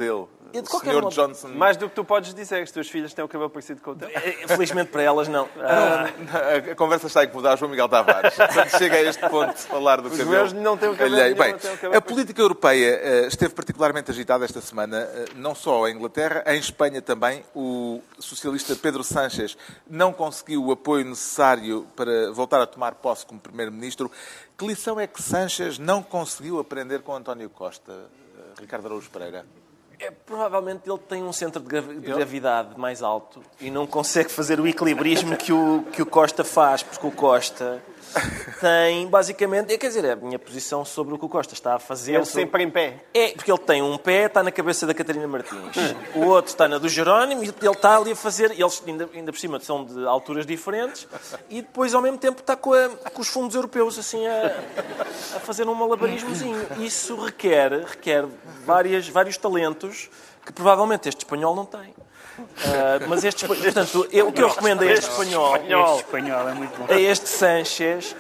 Sr. Johnson... Mais do que tu podes dizer, as tuas filhas têm o cabelo parecido com o teu. Felizmente para elas, não. A conversa está a incomodar João Miguel Tavares. Quando chega a este ponto de falar do cabelo... Os meus não têm o cabelo. Bem, a política europeia esteve particularmente agitada esta semana, não só em Inglaterra, em Espanha também. O socialista Pedro Sánchez não conseguiu o apoio necessário para voltar a tomar posse como primeiro-ministro. Que lição é que Sánchez não conseguiu aprender com António Costa, Ricardo Araújo Pereira? Provavelmente ele tem um centro de gravidade mais alto e não consegue fazer o equilibrismo que o Costa faz, porque o Costa tem, basicamente, quer dizer, é a minha posição sobre o que o Costa está a fazer. Ele sempre em pé. Porque ele tem um pé, está na cabeça da Catarina Martins. O outro está na do Jerónimo e ele está ali a fazer... Eles, ainda por cima, são de alturas diferentes e depois, ao mesmo tempo, está com os fundos europeus, assim, a fazer um malabarismozinho. Isso requer vários talentos que, provavelmente, este espanhol não tem. Mas portanto, o que eu recomendo a este espanhol é muito bom. A este Sánchez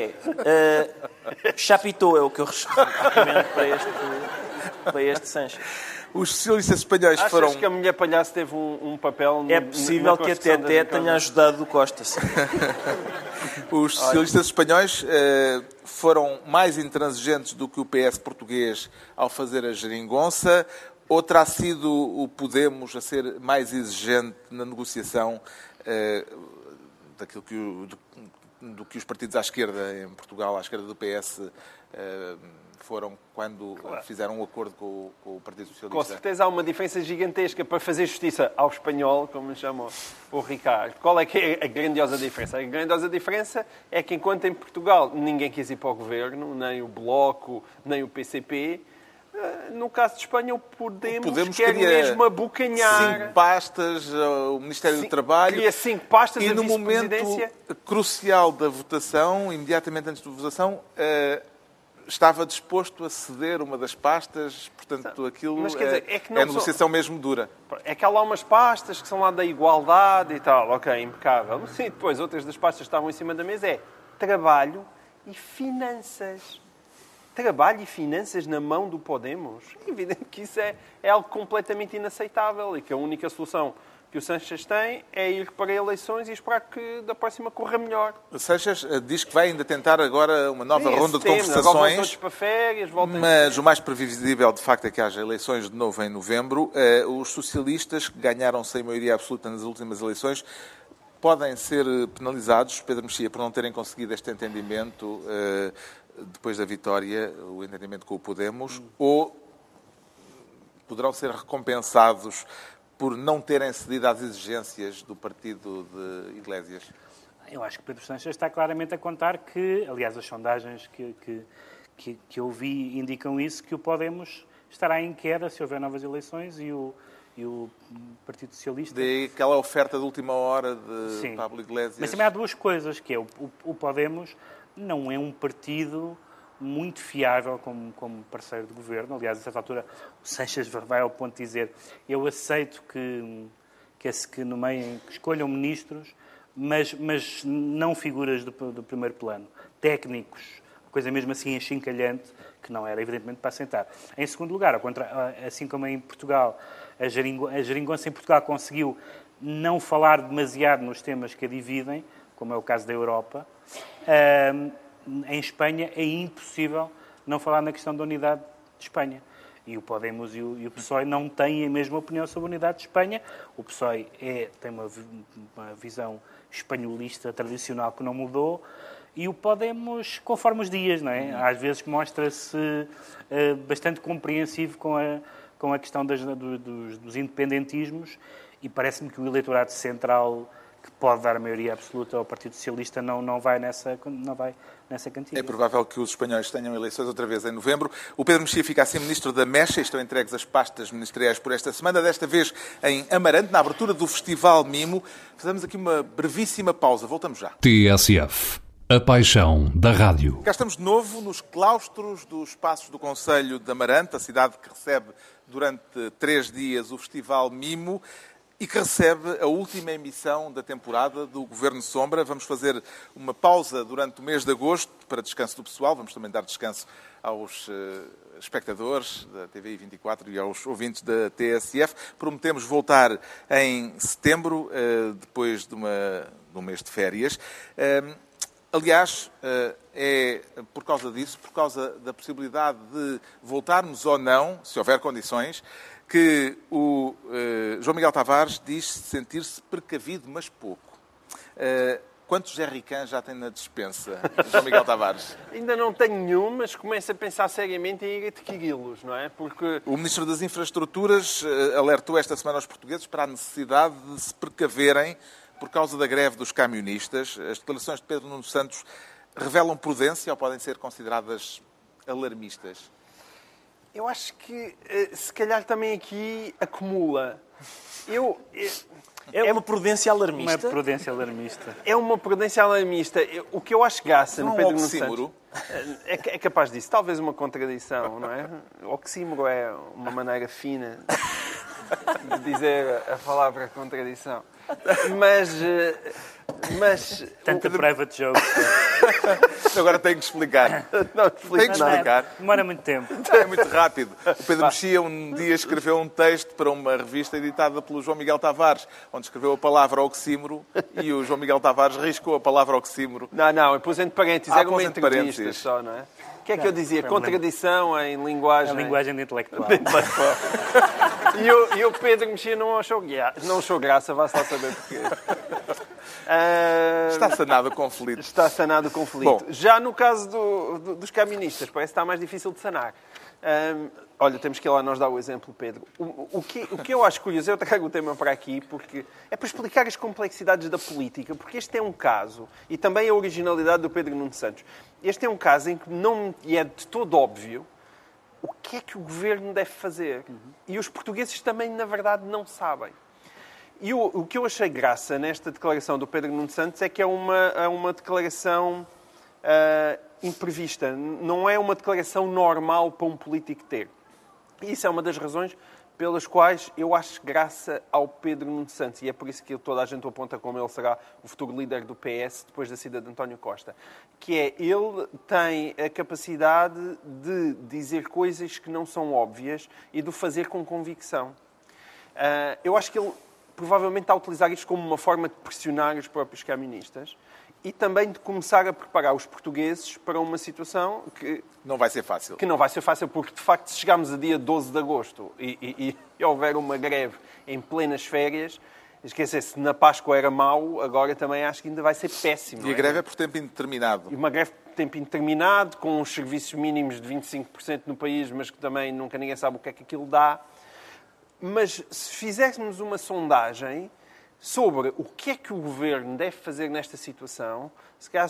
Chapitó é o que eu recomendo para este Sánchez. Os socialistas espanhóis foram... Achas que a mulher palhaço teve um papel... É possível que até tenha ajudado o Costa. Sim. Os socialistas espanhóis foram mais intransigentes do que o PS português ao fazer a geringonça. Ou terá sido o Podemos a ser mais exigente na negociação do que os partidos à esquerda em Portugal, à esquerda do PS, foram quando fizeram um acordo com o Partido Socialista? Com certeza há uma diferença gigantesca para fazer justiça ao espanhol, como me chama o Ricardo. Qual é que é a grandiosa diferença? A grandiosa diferença é que enquanto em Portugal ninguém quis ir para o governo, nem o Bloco, nem o PCP... No caso de Espanha, o Podemos quer mesmo abocanhar... 5 pastas, o Ministério do Trabalho... Queria 5 pastas, e no momento crucial da votação, imediatamente antes da votação, estava disposto a ceder uma das pastas. Portanto, aquilo é negociação mesmo dura. É que há lá umas pastas que são lá da igualdade e tal. Ok, impecável. Sim, depois outras das pastas que estavam em cima da mesa é trabalho e finanças. Trabalho e finanças na mão do Podemos? É evidente que isso é algo completamente inaceitável e que a única solução que o Sánchez tem é ir para eleições e esperar que da próxima corra melhor. O Sánchez diz que vai ainda tentar agora uma nova ronda de conversações. Todos para férias, mas o mais previsível, de facto, é que haja eleições de novo em novembro. Os socialistas, que ganharam sem maioria absoluta nas últimas eleições, podem ser penalizados, Pedro Mexia, por não terem conseguido este entendimento depois da vitória, o entendimento com o Podemos, ou poderão ser recompensados por não terem cedido às exigências do partido de Iglesias? Eu acho que Pedro Sánchez está claramente a contar que, aliás, as sondagens que eu vi indicam isso, que o Podemos estará em queda se houver novas eleições e o Partido Socialista... Aquela oferta de última hora de Pablo Iglesias... Mas também há duas coisas, que é o Podemos não é um partido muito fiável como parceiro de governo. Aliás, a certa altura, o Sánchez vai ao ponto de dizer: eu aceito que nomeiem, que escolham ministros, mas não figuras do primeiro plano. Técnicos, coisa mesmo assim achincalhante, que não era evidentemente para assentar. Em segundo lugar, assim como em Portugal, a geringonça em Portugal conseguiu não falar demasiado nos temas que a dividem, como é o caso da Europa. Em Espanha é impossível não falar na questão da unidade de Espanha. E o Podemos e o PSOE não têm a mesma opinião sobre a unidade de Espanha. O PSOE tem uma visão espanholista tradicional que não mudou. E o Podemos, conforme os dias, não é? Às vezes mostra-se bastante compreensivo com a questão dos independentismos, e parece-me que o eleitorado central, que pode dar a maioria absoluta ao Partido Socialista, não vai nessa cantiga. É provável que os espanhóis tenham eleições outra vez em novembro. O Pedro Mexia fica assim Ministro da Mexa e estão entregues as pastas ministeriais por esta semana, desta vez em Amarante, na abertura do Festival Mimo. Fazemos aqui uma brevíssima pausa. Voltamos já. TSF. A paixão da rádio. Cá estamos de novo nos claustros dos Passos do Concelho de Amarante, a cidade que recebe durante 3 dias o Festival Mimo. e que recebe a última emissão da temporada do Governo Sombra. Vamos fazer uma pausa durante o mês de agosto para descanso do pessoal. Vamos também dar descanso aos espectadores da TVI 24 e aos ouvintes da TSF. Prometemos voltar em setembro, depois de um mês de férias. Aliás, é por causa disso, por causa da possibilidade de voltarmos ou não, se houver condições, que o João Miguel Tavares diz sentir-se precavido, mas pouco. Quantos jerrycans já tem na despensa, João Miguel Tavares? Ainda não tenho nenhum, mas começo a pensar seriamente em ir adquiri-los, não é? Porque o Ministro das Infraestruturas alertou esta semana aos portugueses para a necessidade de se precaverem por causa da greve dos camionistas. As declarações de Pedro Nuno Santos revelam prudência ou podem ser consideradas alarmistas? Eu acho que, se calhar, também aqui acumula. É uma prudência alarmista? Uma prudência alarmista. É uma prudência alarmista. O que eu acho graça no Pedro Nuno Santos é capaz disso. Talvez uma contradição, não é? Oxímoro é uma maneira fina de dizer a palavra contradição. Mas tanta private joke. Agora tenho que explicar. Tenho que explicar. Demora muito tempo. É muito rápido. O Pedro Mexia um dia escreveu um texto para uma revista editada pelo João Miguel Tavares, onde escreveu a palavra oxímoro e o João Miguel Tavares riscou a palavra oxímoro. Não, eu pus entre parênteses. Era uma entrevista só, não é? O que é que eu dizia? Contradição em linguagem... A linguagem de intelectual. E o Pedro Mexia não achou graça, vá-se lá saber porquê. Está sanado o conflito. Está sanado o conflito. Bom. Já no caso dos camionistas, parece que está mais difícil de sanar. Olha, temos que ir lá nós dar o exemplo, Pedro. O que eu acho curioso, eu trago o tema para aqui, porque é para explicar as complexidades da política, porque este é um caso, e também a originalidade do Pedro Nuno Santos, este é um caso em que não é de todo óbvio o que é que o governo deve fazer. E os portugueses também, na verdade, não sabem. E o que eu achei graça nesta declaração do Pedro Nuno Santos é que é uma declaração imprevista. Não é uma declaração normal para um político ter. E isso é uma das razões pelas quais eu acho graça ao Pedro Nuno Santos. E é por isso que toda a gente o aponta como ele será o futuro líder do PS depois da saída de António Costa. Que é, ele tem a capacidade de dizer coisas que não são óbvias e de o fazer com convicção. Eu acho que ele provavelmente está a utilizar isto como uma forma de pressionar os próprios camionistas e também de começar a preparar os portugueses para uma situação que não vai ser fácil. Que não vai ser fácil, porque, de facto, se chegarmos a dia 12 de agosto e houver uma greve em plenas férias, esquecer-se, na Páscoa era mau, agora também acho que ainda vai ser péssimo. E a greve é por tempo indeterminado. E uma greve por tempo indeterminado, com os serviços mínimos de 25% no país, mas que também nunca ninguém sabe o que é que aquilo dá. Mas se fizéssemos uma sondagem sobre o que é que o governo deve fazer nesta situação, se calhar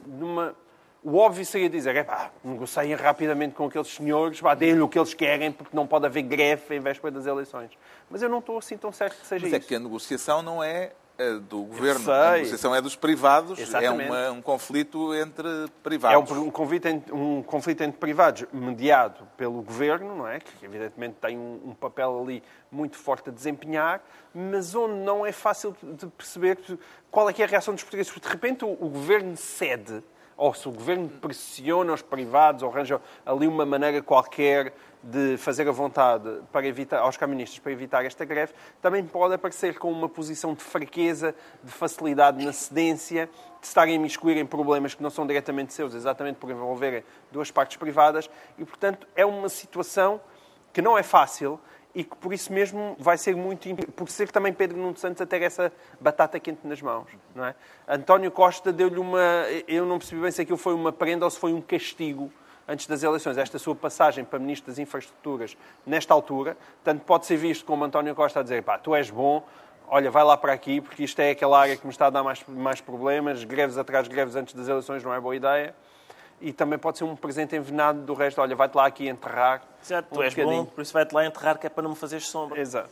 o óbvio seria dizer, negociem rapidamente com aqueles senhores, deem-lhe o que eles querem, porque não pode haver greve em véspera das eleições. Mas eu não estou assim tão certo que seja isso. Mas é que a negociação não é do governo, a negociação é dos privados. Exatamente. É um conflito entre privados. É um conflito entre privados mediado pelo governo, não é? Que evidentemente tem um papel ali muito forte a desempenhar, mas onde não é fácil de perceber qual é que é a reação dos portugueses. Porque de repente o governo cede, ou se o governo pressiona os privados, ou arranja ali uma maneira qualquer de fazer a vontade aos camionistas para evitar esta greve, também pode aparecer com uma posição de fraqueza, de facilidade na cedência, de estarem a imiscuir em problemas que não são diretamente seus, exatamente por envolverem duas partes privadas, e, portanto, é uma situação que não é fácil e que, por isso mesmo, vai ser muito... Por ser também Pedro Nuno Santos a ter essa batata quente nas mãos, não é? António Costa deu-lhe uma... Eu não percebi bem se aquilo foi uma prenda ou se foi um castigo antes das eleições, esta sua passagem para Ministro das Infraestruturas nesta altura, tanto pode ser visto como António Costa a dizer, tu és bom, olha, vai lá para aqui, porque isto é aquela área que me está a dar mais problemas, greves atrás de greves antes das eleições não é boa ideia, e também pode ser um presente envenenado do resto, olha, vai-te lá aqui enterrar. Exato, tu és bom, por isso vai-te lá enterrar, que é para não me fazeres sombra. Exato.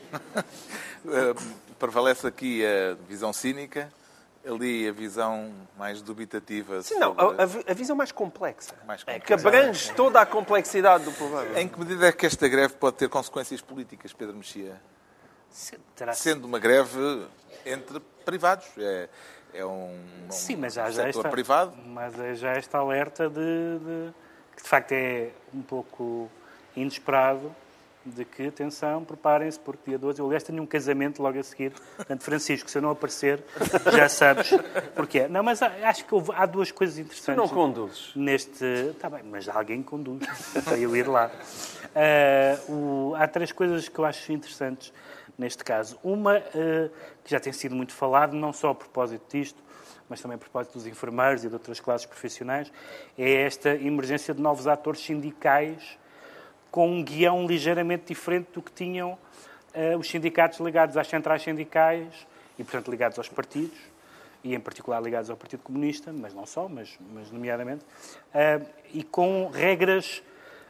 Prevalece aqui a visão cínica, ali a visão mais dubitativa. Sim, não, a visão mais complexa. Que abrange toda a complexidade do problema. Em que medida é que esta greve pode ter consequências políticas, Pedro Mexia? Sendo uma greve entre privados. É um setor privado. Mas já esta alerta que de facto é um pouco inesperado, de que, atenção, preparem-se, porque dia 12, eu aliás tenho um casamento logo a seguir. Portanto, Francisco, se eu não aparecer, já sabes porquê. Não, mas acho que há duas coisas interessantes. Tu não conduzes. Está bem, mas alguém conduz para eu ir lá. Há três coisas que eu acho interessantes neste caso. Uma, que já tem sido muito falado, não só a propósito disto, mas também a propósito dos enfermeiros e de outras classes profissionais, é esta emergência de novos atores sindicais com um guião ligeiramente diferente do que tinham os sindicatos ligados às centrais sindicais e, portanto, ligados aos partidos, e em particular ligados ao Partido Comunista, mas não só, mas nomeadamente, e com regras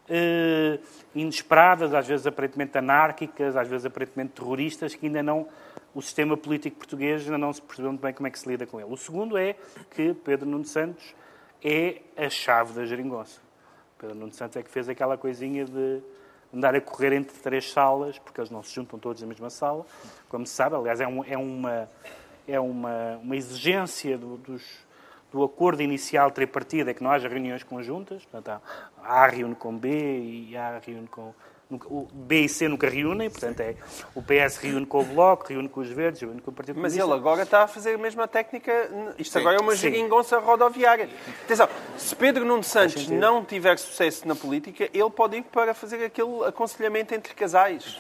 inesperadas, às vezes aparentemente anárquicas, às vezes aparentemente terroristas, que ainda não... O sistema político português ainda não se percebeu muito bem como é que se lida com ele. O segundo é que Pedro Nuno Santos é a chave da geringonça. Pedro Nuno Santos é que fez aquela coisinha de andar a correr entre três salas, porque eles não se juntam todos na mesma sala, como se sabe. Aliás, é uma exigência do acordo inicial tripartido, é que não haja reuniões conjuntas. Portanto, A reúne com B e A reúne com... O B e C nunca reúnem, portanto, o PS reúne com o Bloco, reúne com os Verdes, reúne com o Partido Mas Comunista. ele agora está a fazer a mesma técnica. Isto agora é uma geringonça rodoviária. Atenção, se Pedro Nuno Santos não tiver sucesso na política, ele pode ir para fazer aquele aconselhamento entre casais.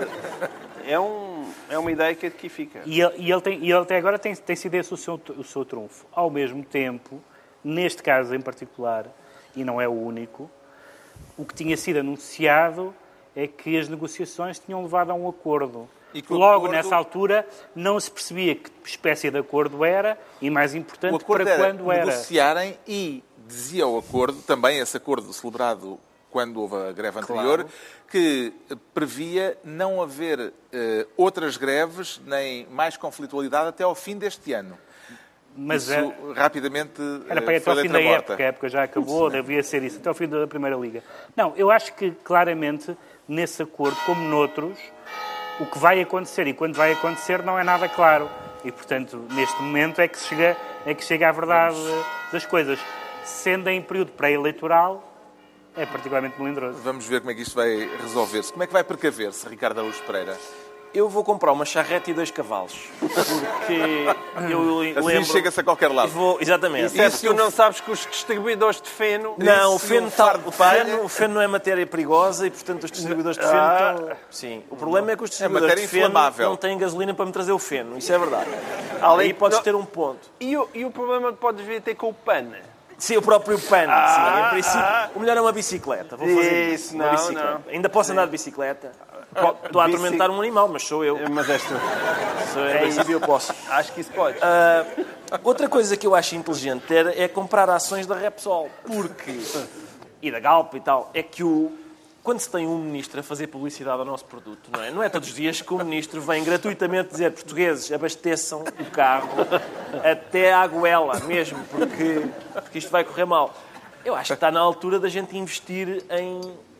É uma ideia que aqui fica. E ele até agora tem sido esse o seu trunfo. Ao mesmo tempo, neste caso em particular, e não é o único, o que tinha sido anunciado é que as negociações tinham levado a um acordo. E logo, nessa altura, não se percebia que espécie de acordo era e, mais importante, para quando era. Negociarem e dizia o acordo, também esse acordo celebrado quando houve a greve anterior, que previa não haver outras greves nem mais conflitualidade até ao fim deste ano. Mas isso rapidamente era para ir até ao fim da época, a época já acabou, devia ser isso, até ao fim da Primeira Liga. Não, eu acho que claramente nesse acordo, como noutros, o que vai acontecer e quando vai acontecer não é nada claro. E, portanto, neste momento é que chega à verdade das coisas. Sendo em período pré-eleitoral, é particularmente melindroso. Vamos ver como é que isto vai resolver-se. Como é que vai precaver-se, Ricardo Araújo Pereira? Eu vou comprar uma charrete e 2 cavalos. Porque eu assim lembro... chega-se a qualquer lado. Exatamente. Isso é porque tu não sabes que os distribuidores de feno... Não, o feno não é matéria perigosa e, portanto, os distribuidores de feno estão... Sim. O problema é que os distribuidores de feno não têm gasolina para me trazer o feno. Isso é verdade. Aí podes ter um ponto. E o problema que podes vir ter com o PAN? Sim, o próprio PAN. Sim. Em princípio, o melhor é uma bicicleta. Vou fazer isso, uma bicicleta. Não. Ainda posso andar de bicicleta. Estou a atormentar um animal, mas sou eu. Mas és tu. Em princípio eu posso. Acho que isso pode. Outra coisa que eu acho inteligente é comprar ações da Repsol. Porque, e da Galp e tal, é que quando se tem um ministro a fazer publicidade ao nosso produto, não é todos os dias que o ministro vem gratuitamente dizer portugueses, abasteçam o carro até à goela mesmo, porque isto vai correr mal. Eu acho que está na altura da gente investir em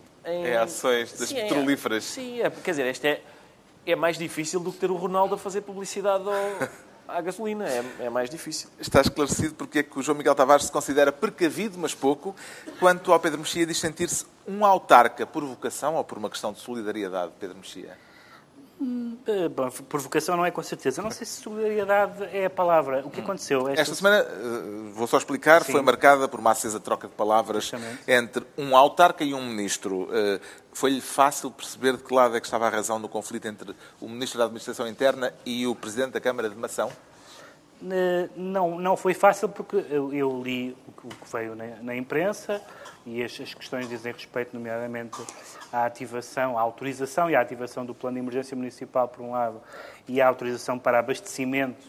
ações das petrolíferas. Sim, quer dizer, este é mais difícil do que ter o Ronaldo a fazer publicidade à gasolina. É mais difícil. Está esclarecido porque é que o João Miguel Tavares se considera precavido, mas pouco, quanto ao Pedro Mexia diz sentir-se um autarca por vocação ou por uma questão de solidariedade, Pedro Mexia? Bom, por vocação não é com certeza. Não sei se solidariedade é a palavra. O que aconteceu? Esta semana, vou só explicar, foi marcada por uma acesa troca de palavras entre um autarca e um ministro. Foi-lhe fácil perceber de que lado é que estava a razão no conflito entre o ministro da Administração Interna e o presidente da Câmara de Mação? Não foi fácil porque eu li o que veio na imprensa e as questões dizem respeito, nomeadamente, à ativação, à autorização e à ativação do plano de emergência municipal, por um lado, e à autorização para abastecimento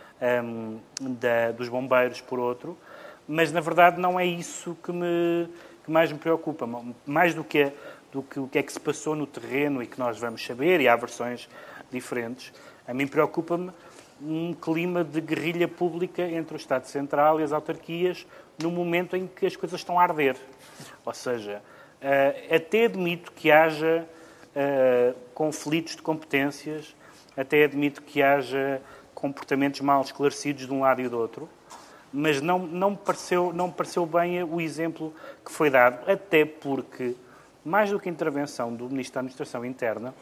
dos bombeiros, por outro. Mas, na verdade, não é isso que mais me preocupa. Mais do que o que é que se passou no terreno e que nós vamos saber, e há versões diferentes, a mim preocupa-me um clima de guerrilha pública entre o Estado Central e as autarquias no momento em que as coisas estão a arder. Ou seja, até admito que haja conflitos de competências até admito que haja comportamentos mal esclarecidos de um lado e do outro, mas não me pareceu bem o exemplo que foi dado, até porque, mais do que a intervenção do Ministro da Administração Interna,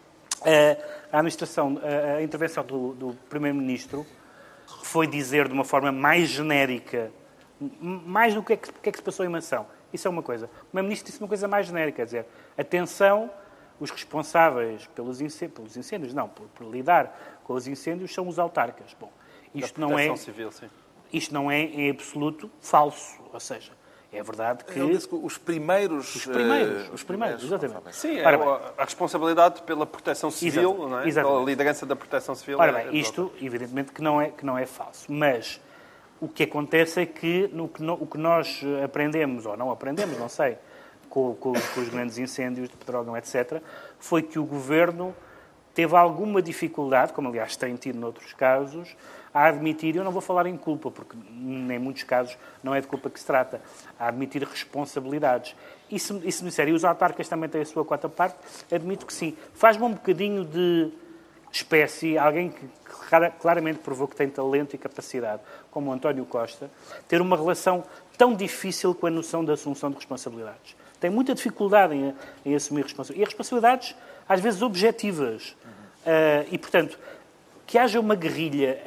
a intervenção do Primeiro-Ministro foi dizer de uma forma mais genérica, mais do que é que se passou em Mação. Isso é uma coisa. O Primeiro-Ministro disse uma coisa mais genérica, quer dizer, atenção, os responsáveis pelos incêndios, não, por lidar com os incêndios são os autarcas. Bom, isto não é... Civil, sim. Isto não é, em absoluto, falso. Ou seja, é verdade que... Ele disse que os primeiros, exatamente. Sim, a responsabilidade pela proteção civil, não é? Pela liderança da proteção civil. Ora bem, isto, evidentemente, que não é falso. Mas o que acontece é que o que nós aprendemos, ou não aprendemos, não sei, com os grandes incêndios de Pedrógão, etc., foi que o Governo teve alguma dificuldade, como aliás tem tido noutros casos, a admitir, eu não vou falar em culpa, porque em muitos casos não é de culpa que se trata, a admitir responsabilidades. E se me disserem, e os autarcas também têm a sua cota parte, admito que sim. Faz-me um bocadinho de espécie, alguém que claramente provou que tem talento e capacidade, como o António Costa, ter uma relação tão difícil com a noção da assunção de responsabilidades. Tem muita dificuldade em assumir responsabilidades. E responsabilidades, às vezes, objetivas. E, portanto, que haja uma guerrilha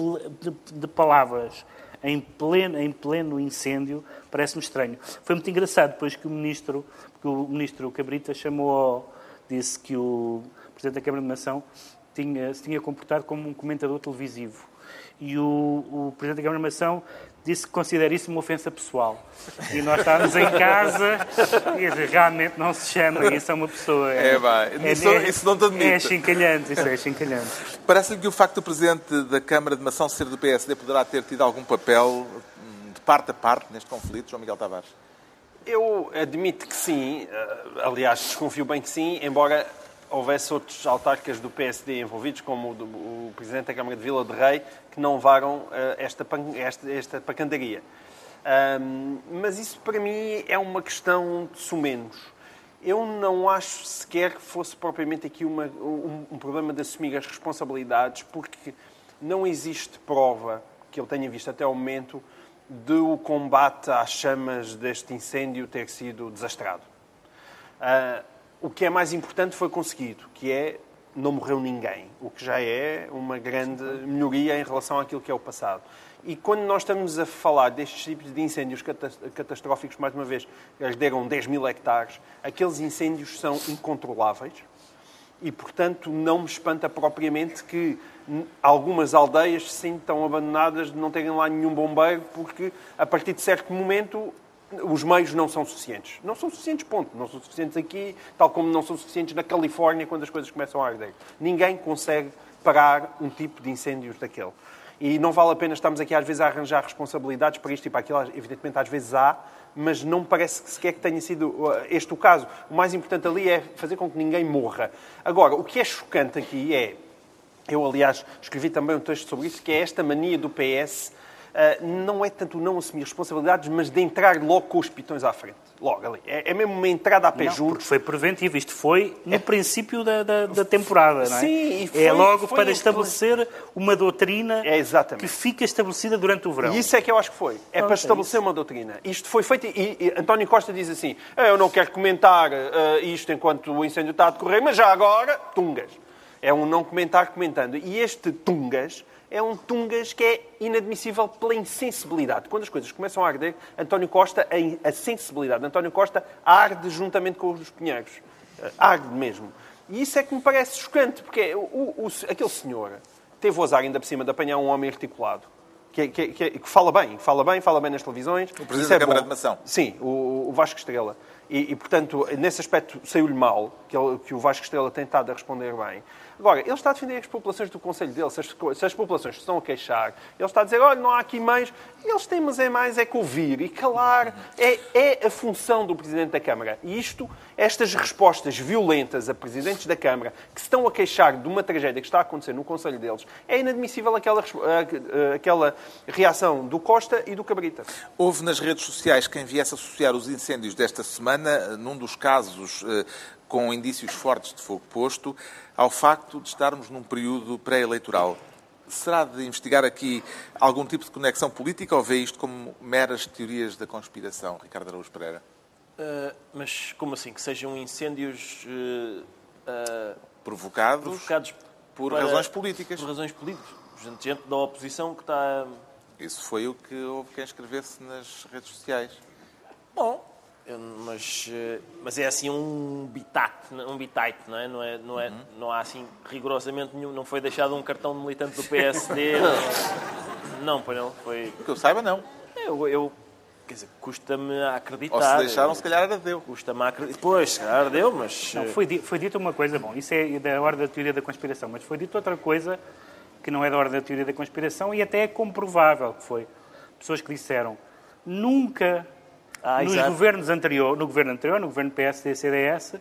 de palavras em pleno incêndio parece-me estranho. Foi muito engraçado depois que o ministro Cabrita disse que o Presidente da Câmara de Mação se tinha comportado como um comentador televisivo. E o Presidente da Câmara de Mação disse que considera isso uma ofensa pessoal. E nós estávamos em casa e realmente não se chama isso a uma pessoa. Isso não te admite. É chincalhante, isso é chincalhante. Parece-lhe que o facto do Presidente da Câmara de Mação ser do PSD poderá ter tido algum papel de parte a parte neste conflito, João Miguel Tavares? Eu admito que sim. Aliás, desconfio bem que sim, embora houvesse outros autarcas do PSD envolvidos, como o Presidente da Câmara de Vila de Rei, que não levaram esta pacandaria. Mas isso, para mim, é uma questão de sumenos. Eu não acho sequer que fosse propriamente aqui um problema de assumir as responsabilidades, porque não existe prova, que eu tenha visto até ao momento, do combate às chamas deste incêndio ter sido desastrado. O que é mais importante foi conseguido, que é não morreu ninguém, o que já é uma grande melhoria em relação àquilo que é o passado. E quando nós estamos a falar destes tipos de incêndios catastróficos, mais uma vez, que arderam 10 mil hectares, aqueles incêndios são incontroláveis e, portanto, não me espanta propriamente que algumas aldeias se sintam abandonadas de não terem lá nenhum bombeiro, porque, a partir de certo momento, os meios não são suficientes. Não são suficientes, ponto. Não são suficientes aqui, tal como não são suficientes na Califórnia, quando as coisas começam a arder. Ninguém consegue parar um tipo de incêndios daquele. E não vale a pena estarmos aqui, às vezes, a arranjar responsabilidades para isto e para aquilo. Evidentemente, às vezes há, mas não me parece que sequer que tenha sido este o caso. O mais importante ali é fazer com que ninguém morra. Agora, o que é chocante aqui é... Eu, aliás, escrevi também um texto sobre isso, que é esta mania do PS... não é tanto não assumir responsabilidades, mas de entrar logo com os pitões à frente. Logo ali. É mesmo uma entrada a pé juntos. Foi preventivo. Isto foi no princípio da temporada, não é? Sim, é logo para estabelecer uma doutrina que fica estabelecida durante o verão. E isso é que eu acho que foi. É para estabelecer uma doutrina. Isto foi feito... E António Costa diz assim, eu não quero comentar isto enquanto o incêndio está a decorrer, mas já agora, tungas. É um não comentar comentando. E este tungas... é um tungas que é inadmissível pela insensibilidade. Quando as coisas começam a arder, António Costa, a sensibilidade de António Costa arde juntamente com os dos pinheiros. Arde mesmo. E isso é que me parece chocante, porque aquele senhor teve o azar ainda por cima de apanhar um homem articulado, que fala bem nas televisões. O Presidente da Câmara de Mação. Sim, o Vasco Estrela. E, portanto, nesse aspecto saiu-lhe mal, que o Vasco Estrela tem estado a responder bem. Agora, ele está a defender as populações do Conselho dele, se as populações se estão a queixar, ele está a dizer, olha, não há aqui meios, eles têm, mas é mais, é que ouvir e calar. É a função do Presidente da Câmara. E estas respostas violentas a Presidentes da Câmara, que se estão a queixar de uma tragédia que está a acontecer no Conselho deles, é inadmissível aquela reação do Costa e do Cabrita. Houve nas redes sociais quem viesse associar os incêndios desta semana, num dos casos com indícios fortes de fogo posto, ao facto de estarmos num período pré-eleitoral. Será de investigar aqui algum tipo de conexão política ou vê isto como meras teorias da conspiração, Ricardo Araújo Pereira? Mas como assim? Que sejam incêndios provocados por razões políticas. Por razões políticas. Gente da oposição que está... Isso foi o que houve quem escrevesse nas redes sociais. Bom, mas é assim um bitite, não é? Não há assim rigorosamente nenhum. Não foi deixado um cartão de militante do PSD. Não, pois não. Foi... Que eu saiba, não. Quer dizer, custa-me a acreditar. Ou se deixaram, se calhar deu. Custa-me a acreditar. Pois, se calhar deu, mas... Não, foi dito uma coisa, bom, isso é da ordem da teoria da conspiração, mas foi dito outra coisa que não é da ordem da teoria da conspiração e até é comprovável que foi. Pessoas que disseram, nunca, no governo anterior, no governo PSD-CDS,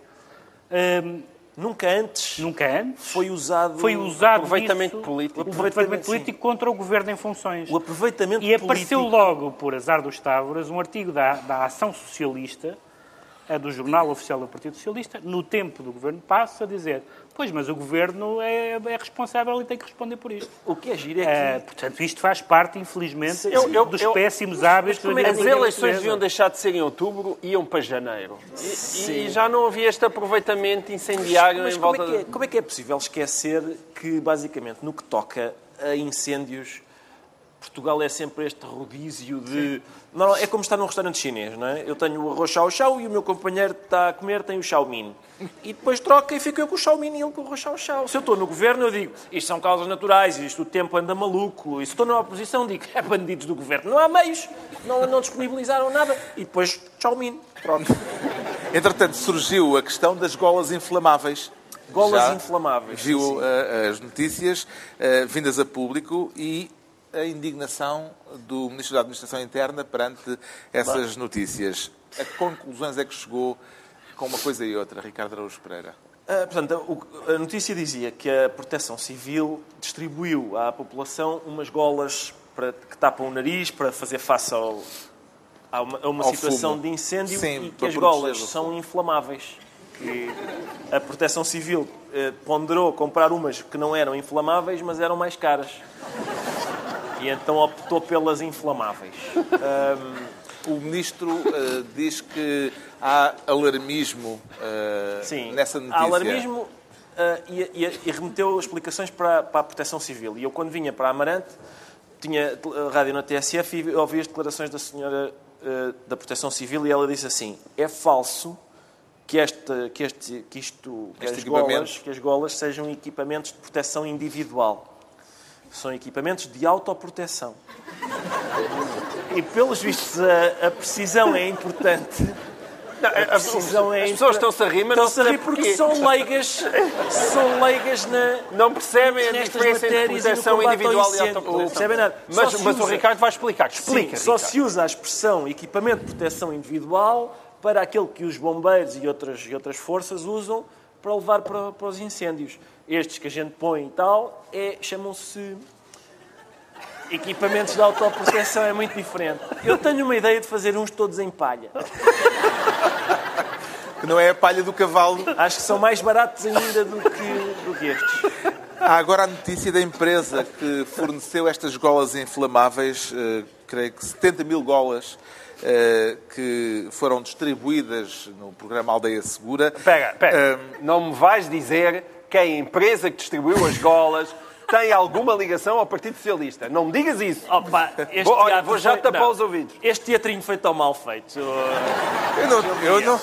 nunca antes foi usado aproveitamento político. O aproveitamento político contra o governo em funções. O aproveitamento político. E apareceu logo, por azar dos távoras, um artigo da Ação Socialista, do Jornal Oficial do Partido Socialista, no tempo do governo Passos, a dizer, pois, mas o governo é responsável e tem que responder por isto. O que é giro é que... portanto, isto faz parte, infelizmente, dos péssimos hábitos... As eleições deviam deixar de ser em outubro e iam para janeiro. E já não havia este aproveitamento incendiário em volta... Como é que é possível esquecer que, basicamente, no que toca a incêndios, Portugal é sempre este rodízio de... Não, é como estar num restaurante chinês, não é? Eu tenho o arroz chau-chau e o meu companheiro que está a comer tem o chau-min. E depois troca e fico eu com o chau-min e ele com o arroz chau-chau. Se eu estou no governo, eu digo, isto são causas naturais, isto o tempo anda maluco. E se estou na oposição, digo, é bandidos do governo. Não há meios, não disponibilizaram nada. E depois, chau-min. Pronto. Entretanto, surgiu a questão das golas inflamáveis. Golas inflamáveis. Viu as notícias vindas a público e a indignação do Ministro da Administração Interna perante essas notícias. A que conclusões é que chegou com uma coisa e outra, Ricardo Araújo Pereira? Portanto, a notícia dizia que a Proteção Civil distribuiu à população umas golas que tapam o nariz para fazer face a uma situação fumo de incêndio. Sim, e que as golas são inflamáveis. Que a Proteção Civil ponderou comprar umas que não eram inflamáveis, mas eram mais caras. E então optou pelas inflamáveis. O Ministro diz que há alarmismo nessa notícia. Há alarmismo e remeteu explicações para a Proteção Civil. E eu, quando vinha para Amarante, tinha rádio na TSF e ouvi as declarações da senhora da Proteção Civil e ela disse assim, é falso que as golas sejam equipamentos de proteção individual. São equipamentos de autoproteção. E, pelos vistos, a precisão é importante. As pessoas estão-se a rir, mas não sei porque são leigas não percebem a diferença entre proteção individual e autoproteção. Não percebem nada. Mas o Ricardo vai explicar. Explica, sim, só se usa a expressão equipamento de proteção individual para aquele que os bombeiros e outras forças usam para levar para os incêndios. Estes que a gente põe e tal, chamam-se equipamentos de autoproteção, é muito diferente. Eu tenho uma ideia de fazer uns todos em palha. Que não é a palha do cavalo. Acho que são mais baratos ainda do que estes. Há agora a notícia da empresa que forneceu estas golas inflamáveis, creio que 70 mil golas, que foram distribuídas no programa Aldeia Segura. Pera. Não me vais dizer que a empresa que distribuiu as golas tem alguma ligação ao Partido Socialista. Não me digas isso. Opa, vou já tapar os ouvidos. Este teatrinho foi tão mal feito. Eu não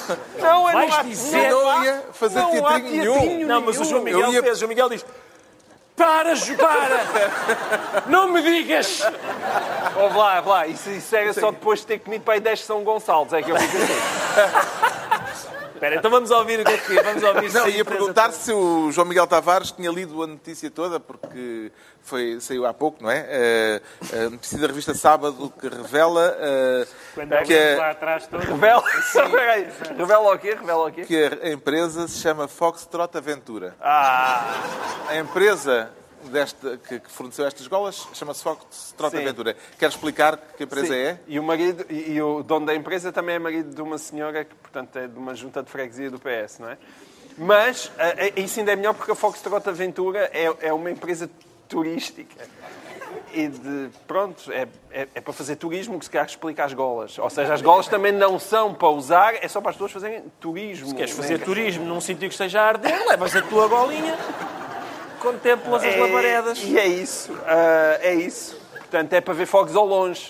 ia fazer teatrinho nenhum. Não, mas o João Miguel fez. O João Miguel diz... Para! Não me digas! Ouve lá. Isso era só depois de ter comido para aí 10 São Gonçalves. É que eu fico assim. Espera, então vamos ouvir o que é que é. Vamos ouvir. Não, ia perguntar se o João Miguel Tavares tinha lido a notícia toda, porque saiu há pouco, não é? A notícia da revista Sábado que revela... lá atrás todo. Revela o quê? Que a empresa se chama Foxtrot Aventura. A empresa que forneceu estas golas chama-se Foxtrot Aventura. Quer explicar que empresa é? E o marido e o dono da empresa também é marido de uma senhora que, portanto, é de uma junta de freguesia do PS, não é? Mas isso ainda é melhor porque a Foxtrot Aventura é uma empresa turística. E pronto, é para fazer turismo que se calhar explica as golas. Ou seja, as golas também não são para usar, é só para as pessoas fazerem turismo. Se queres fazer turismo num sítio que esteja a arder, levas a tua golinha, contemplas as labaredas. E é isso. Portanto, é para ver fogos ao longe.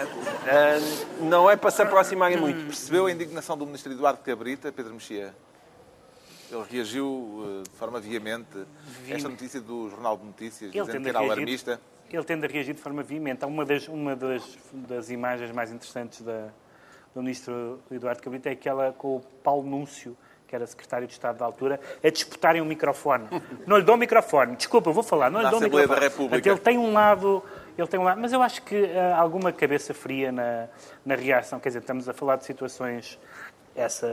Não é para se aproximarem muito. Percebeu a indignação do Ministro Eduardo Cabrita, Pedro Mexia? Ele reagiu de forma veemente a esta notícia do Jornal de Notícias, dizendo que era alarmista. Ele tende a reagir de forma veemente. Uma das imagens mais interessantes do Ministro Eduardo Cabrita é aquela com o Paulo Núncio, que era secretário de Estado da altura, a disputarem um microfone. Não lhe dou o microfone. Desculpa, eu vou falar. Não lhe dou o microfone. Da República. Portanto, ele tem um lado, mas eu acho que alguma cabeça fria na reação. Quer dizer, estamos a falar de situações... Essa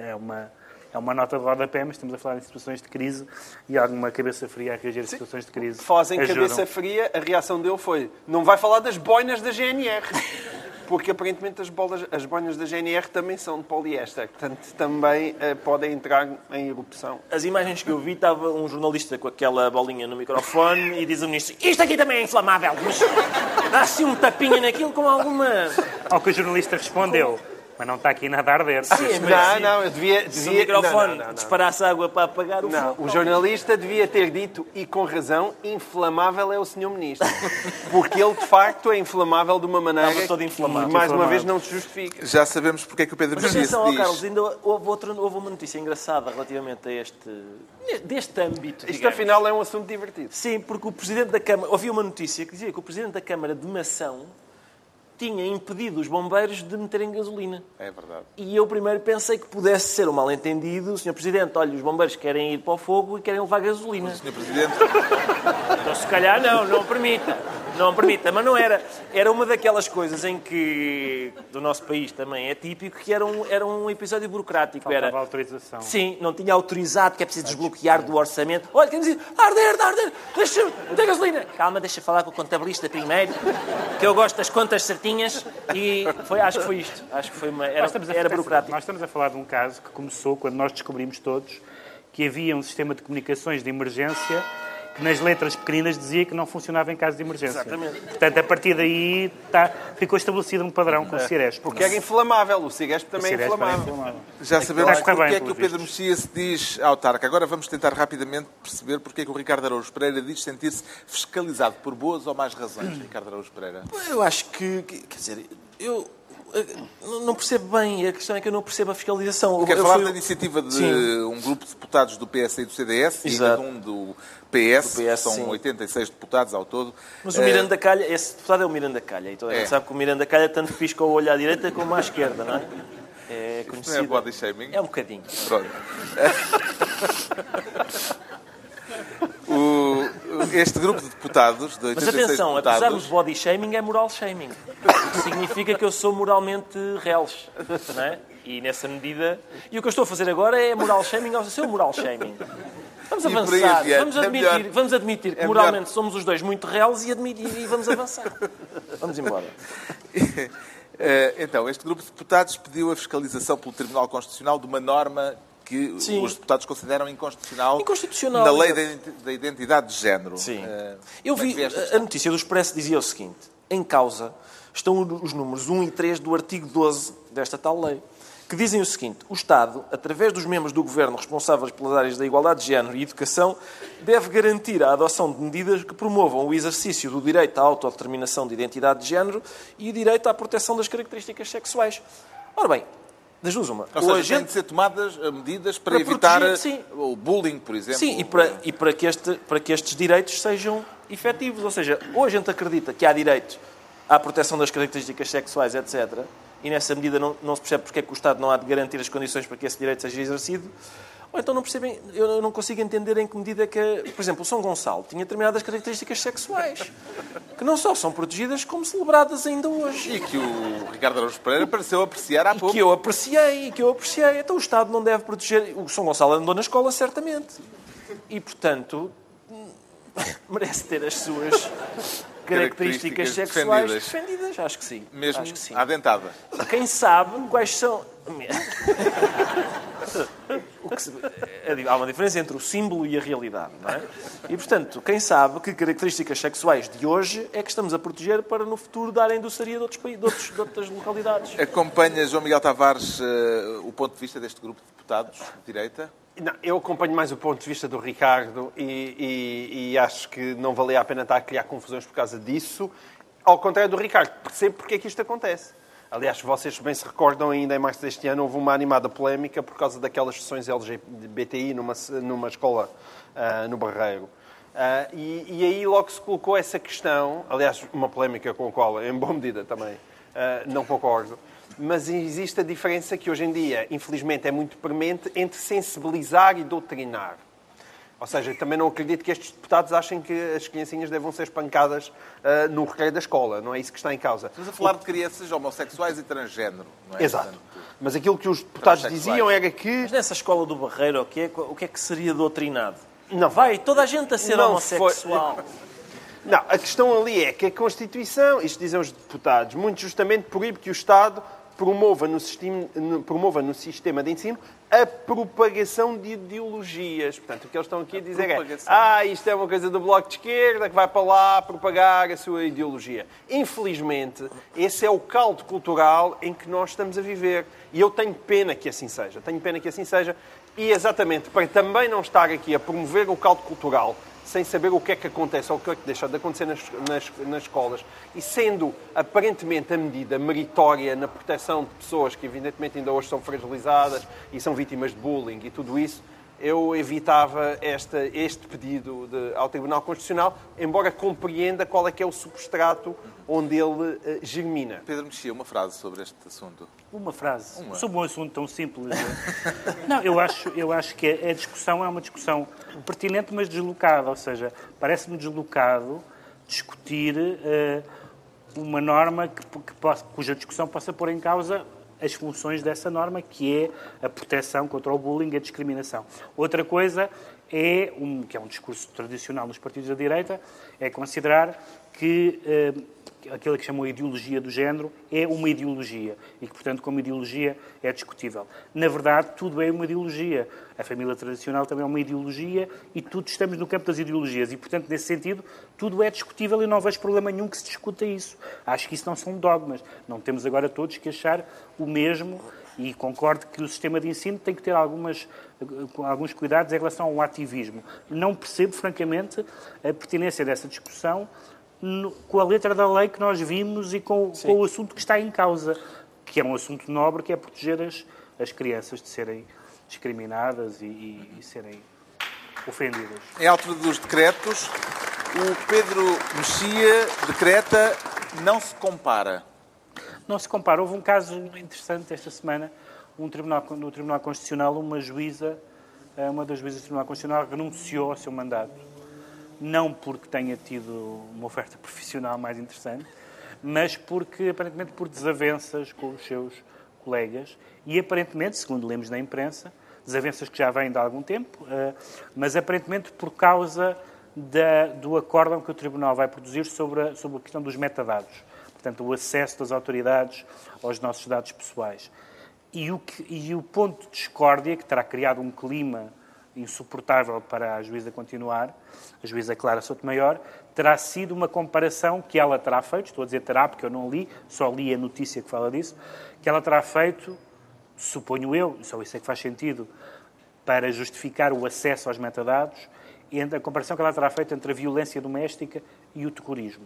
é uma nota de rodapé, mas estamos a falar em situações de crise e alguma cabeça fria a reagir a situações de crise. Falas em cabeça fria, a reação dele foi: não vai falar das boinas da GNR. Porque aparentemente as boinas da GNR também são de poliéster. Portanto, também podem entrar em erupção. As imagens que eu vi, estava um jornalista com aquela bolinha no microfone e diz o ministro: isto aqui também é inflamável, mas dá-se um tapinha naquilo com alguma... Ao que o jornalista respondeu: mas não está aqui nada a arder. Sim, não, eu devia... Se o microfone disparasse água para apagar o fogo... O jornalista devia ter dito, e com razão, inflamável é o Sr. Ministro. Porque ele, de facto, é inflamável de uma maneira todo inflamado. que, mais uma vez, não se justifica. Já sabemos porque é que o Pedro Mexia se diz... Mas atenção, Carlos, ainda houve uma notícia engraçada relativamente a deste âmbito, Isto, afinal, é um assunto divertido. Sim, porque o Presidente da Câmara... Havia uma notícia que dizia que o Presidente da Câmara de Mação tinha impedido os bombeiros de meterem gasolina. É verdade. E eu primeiro pensei que pudesse ser um mal-entendido. Sr. Presidente, olha, os bombeiros querem ir para o fogo e querem levar gasolina. Sr. Presidente... Então, se calhar, não permita. Não permita. Mas não era. Era uma daquelas coisas em que, do nosso país também é típico, que era um episódio burocrático. Faltava autorização. Sim, não tinha autorizado, que é preciso desbloquear do orçamento. Olha, quem diz, arder, deixa-me, não tem gasolina. Calma, deixa falar com o contabilista primeiro, que eu gosto das contas certinhas. E acho que foi isto. Acho que foi era burocrático. Nós estamos a falar de um caso que começou quando nós descobrimos todos que havia um sistema de comunicações de emergência que nas letras pequeninas dizia que não funcionava em caso de emergência. Exatamente. Portanto, a partir daí ficou estabelecido um padrão com o Ciresp. Porque é inflamável. O Ciresp também é inflamável. Já sabemos porque é que o Pedro Mexia se diz autarca. Agora vamos tentar rapidamente perceber porque é que o Ricardo Araújo Pereira diz sentir-se fiscalizado por boas ou más razões, Ricardo Araújo Pereira. Eu acho que quer dizer, eu não percebo bem. A questão é que eu não percebo a fiscalização. Quer falar da iniciativa de um grupo de deputados do PS e do CDS e de um do PS, são sim. 86 deputados ao todo. Mas o Miranda Calha, esse deputado é o Miranda Calha. E toda a gente sabe que o Miranda Calha tanto pisca o olho à direita como à esquerda, não é? É conhecido. Não é body shaming? É um bocadinho. Pronto. Este grupo de deputados, de 86 Mas atenção, deputados... apesar do body shaming, é moral shaming. O que significa que eu sou moralmente reles. Não é? E nessa medida... E o que eu estou a fazer agora é moral shaming ao seu moral shaming. Vamos avançar. Vamos admitir que moralmente somos os dois muito reles e vamos avançar. Vamos embora. Então, este grupo de deputados pediu a fiscalização pelo Tribunal Constitucional de uma norma que os deputados consideram inconstitucional na lei da identidade de género. Sim. Eu vi a notícia do Expresso dizia o seguinte: em causa estão os números 1 e 3 do artigo 12 desta tal lei, que dizem o seguinte: o Estado, através dos membros do Governo responsáveis pelas áreas da igualdade de género e educação, deve garantir a adoção de medidas que promovam o exercício do direito à autodeterminação de identidade de género e o direito à proteção das características sexuais. Ora bem, das duas uma. Ou seja, têm de ser tomadas medidas para evitar o bullying, por exemplo. Sim, e para que estes direitos sejam efetivos. Ou seja, ou a gente acredita que há direito à proteção das características sexuais, etc., e nessa medida não se percebe porque é que o Estado não há de garantir as condições para que esse direito seja exercido, ou então eu não consigo entender em que medida é que... Por exemplo, o São Gonçalo tinha determinadas características sexuais que não só são protegidas, como celebradas ainda hoje. E que o Ricardo Araújo Pereira pareceu apreciar há pouco. Que eu apreciei. Então o Estado não deve proteger... O São Gonçalo andou na escola, certamente. E, portanto, merece ter as suas características sexuais defendidas. Acho que sim. Mesmo acho que sim. à dentada. Quem sabe quais são... há uma diferença entre o símbolo e a realidade, não é? E, portanto, quem sabe que características sexuais de hoje é que estamos a proteger para, no futuro, dar a indústria de outras localidades. Acompanha, João Miguel Tavares, o ponto de vista deste grupo de deputados de direita? Não, eu acompanho mais o ponto de vista do Ricardo e acho que não valia a pena estar a criar confusões por causa disso. Ao contrário do Ricardo, percebo porque é que isto acontece. Aliás, vocês bem se recordam, ainda em março deste ano houve uma animada polémica por causa daquelas sessões LGBTI numa escola no Barreiro. E aí logo se colocou essa questão, aliás, uma polémica com a qual, em boa medida também, não concordo, mas existe a diferença que hoje em dia, infelizmente, é muito premente entre sensibilizar e doutrinar. Ou seja, também não acredito que estes deputados achem que as criancinhas devam ser espancadas no recreio da escola. Não é isso que está em causa. Estamos a falar de crianças homossexuais e transgénero, não é? Exato. Mas aquilo que os deputados diziam era que... Mas nessa escola do Barreiro, o que é que seria doutrinado? Não. Vai toda a gente a ser homossexual. Não, a questão ali é que a Constituição, isto dizem os deputados, muito justamente proíbe que o Estado promova no sistema de ensino a propagação de ideologias. Portanto, o que eles estão aqui a dizer é isto é uma coisa do Bloco de Esquerda que vai para lá propagar a sua ideologia. Infelizmente, esse é o caldo cultural em que nós estamos a viver. E eu tenho pena que assim seja. E exatamente para também não estar aqui a promover o caldo cultural sem saber o que é que acontece ou o que é que deixa de acontecer nas escolas e sendo aparentemente a medida meritória na proteção de pessoas que evidentemente ainda hoje são fragilizadas e são vítimas de bullying e tudo isso, eu evitava este pedido ao Tribunal Constitucional, embora compreenda qual é que é o substrato onde ele germina. Pedro Mexia, uma frase sobre este assunto. Uma frase. Sobre um assunto tão simples. Não, eu acho que a discussão é uma discussão pertinente, mas deslocada. Ou seja, parece-me deslocado discutir uma norma cuja discussão possa pôr em causa as funções dessa norma, que é a proteção contra o bullying e a discriminação. Outra coisa que é um discurso tradicional nos partidos da direita, é considerar que aquilo que chamam de ideologia do género é uma ideologia e que, portanto, como ideologia é discutível. Na verdade, tudo é uma ideologia. A família tradicional também é uma ideologia e tudo estamos no campo das ideologias e, portanto, nesse sentido, tudo é discutível e não vejo problema nenhum que se discuta isso. Acho que isso não são dogmas. Não temos agora todos que achar o mesmo e concordo que o sistema de ensino tem que ter alguns cuidados em relação ao ativismo. Não percebo, francamente, a pertinência dessa discussão com a letra da lei que nós vimos e com o assunto que está em causa, que é um assunto nobre, que é proteger as crianças de serem discriminadas e serem ofendidas. Em altura dos decretos, o Pedro Mexia decreta não se compara. Não se compara. Houve um caso interessante esta semana, no Tribunal Constitucional, uma das juízes do Tribunal Constitucional renunciou ao seu mandato. Não porque tenha tido uma oferta profissional mais interessante, mas porque, aparentemente, por desavenças com os seus colegas e, aparentemente, segundo lemos na imprensa, desavenças que já vêm de algum tempo, mas, aparentemente, por causa do acórdão que o Tribunal vai produzir sobre a questão dos metadados. Portanto, o acesso das autoridades aos nossos dados pessoais. E o ponto de discórdia, que terá criado um clima insuportável para a juíza continuar, a juíza Clara Sotomayor, terá sido uma comparação que ela terá feito, estou a dizer terá porque eu não li, só li a notícia que fala disso, que ela terá feito, suponho eu, só isso é que faz sentido, para justificar o acesso aos metadados, entre a comparação que ela terá feito entre a violência doméstica e o terrorismo.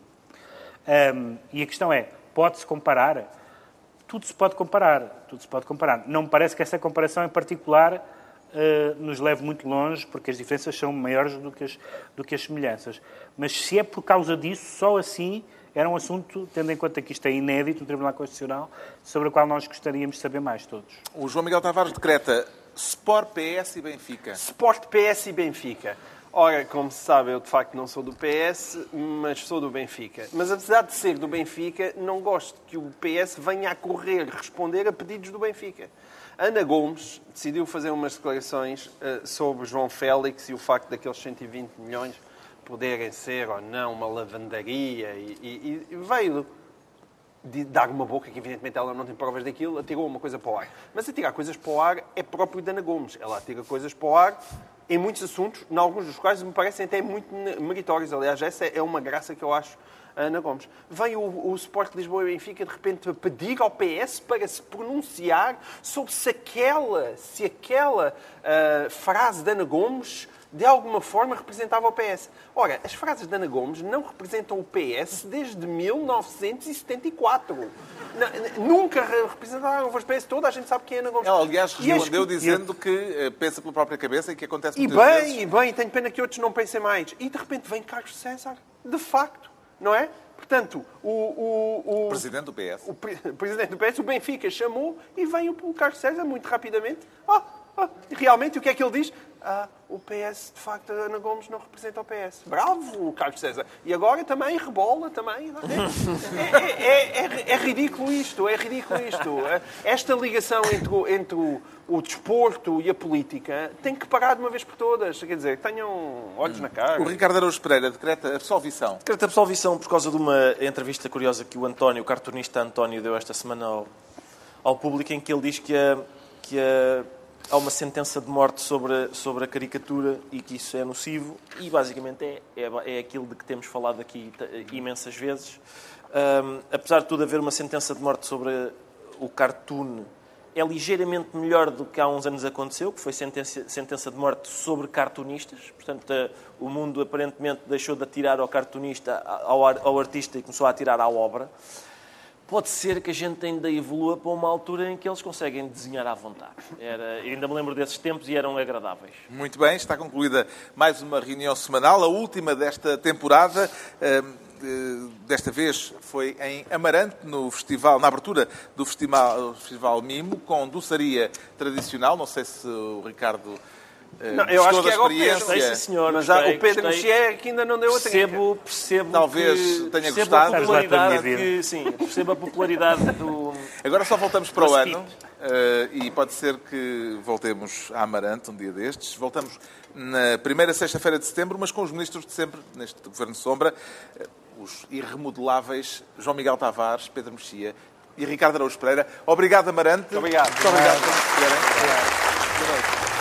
E a questão é, pode-se comparar? Tudo se pode comparar. Não me parece que essa comparação em particular nos leve muito longe, porque as diferenças são maiores do que as semelhanças. Mas se é por causa disso, só assim era um assunto, tendo em conta que isto é inédito no Tribunal Constitucional, sobre o qual nós gostaríamos de saber mais todos. O João Miguel Tavares decreta Sport, PS e Benfica. Sport, PS e Benfica. Ora, como se sabe, eu de facto não sou do PS, mas sou do Benfica. Mas apesar de ser do Benfica, não gosto que o PS venha a correr responder a pedidos do Benfica. Ana Gomes decidiu fazer umas declarações sobre João Félix e o facto daqueles 120 milhões poderem ser ou não uma lavandaria e veio de dar uma boca, que evidentemente ela não tem provas daquilo, atirou uma coisa para o ar. Mas atirar coisas para o ar é próprio de Ana Gomes. Ela atira coisas para o ar em muitos assuntos, em alguns dos quais me parecem até muito meritórios. Aliás, essa é uma graça que eu acho a Ana Gomes. Vem o Sport Lisboa e Benfica, de repente, a pedir ao PS para se pronunciar sobre se aquela frase de Ana Gomes de alguma forma representava o PS. Ora, as frases de Ana Gomes não representam o PS desde 1974. Nunca representaram o PS. Toda a gente sabe quem é Ana Gomes. Ela, aliás, respondeu dizendo que pensa pela própria cabeça e que acontece muitas vezes. E bem, tenho pena que outros não pensem mais. E, de repente, vem Carlos César. De facto, não é? Portanto, o presidente do PS. O presidente do PS, o Benfica, chamou e vem o Carlos César muito rapidamente. Realmente, o que é que ele diz? O PS, de facto, a Ana Gomes não representa o PS. Bravo, Carlos César. E agora também rebola, também. É ridículo isto, é ridículo isto. Esta ligação entre o desporto e a política tem que parar de uma vez por todas. Quer dizer, tenham olhos na cara. O Ricardo Araújo Pereira decreta absolvição. Decreta absolvição por causa de uma entrevista curiosa que o cartunista António, deu esta semana ao público, em que ele diz que há uma sentença de morte sobre a caricatura e que isso é nocivo, e basicamente é aquilo de que temos falado aqui imensas vezes. Apesar de tudo haver uma sentença de morte sobre o cartoon, é ligeiramente melhor do que há uns anos aconteceu, que foi sentença de morte sobre cartunistas. Portanto, o mundo aparentemente deixou de atirar ao cartunista, ao artista, e começou a atirar à obra. Pode ser que a gente ainda evolua para uma altura em que eles conseguem desenhar à vontade. Ainda me lembro desses tempos e eram agradáveis. Muito bem, está concluída mais uma reunião semanal, a última desta temporada. Desta vez foi em Amarante, na abertura do Festival Mimo, com doçaria tradicional. Não sei se o Ricardo... eu acho que é a experiência. Gostei, senhor, mas o Pedro Mexia que ainda não deu outra. Percebo talvez que, tenha percebo gostado. A popularidade percebo a popularidade do... Agora só voltamos para o ano e pode ser que voltemos a Amarante um dia destes. Voltamos na primeira sexta-feira de setembro, mas com os ministros de sempre, neste Governo Sombra, os irremodeláveis João Miguel Tavares, Pedro Mexia e Ricardo Araújo Pereira. Obrigado, Amarante. Muito obrigado. Muito obrigado. Boa noite.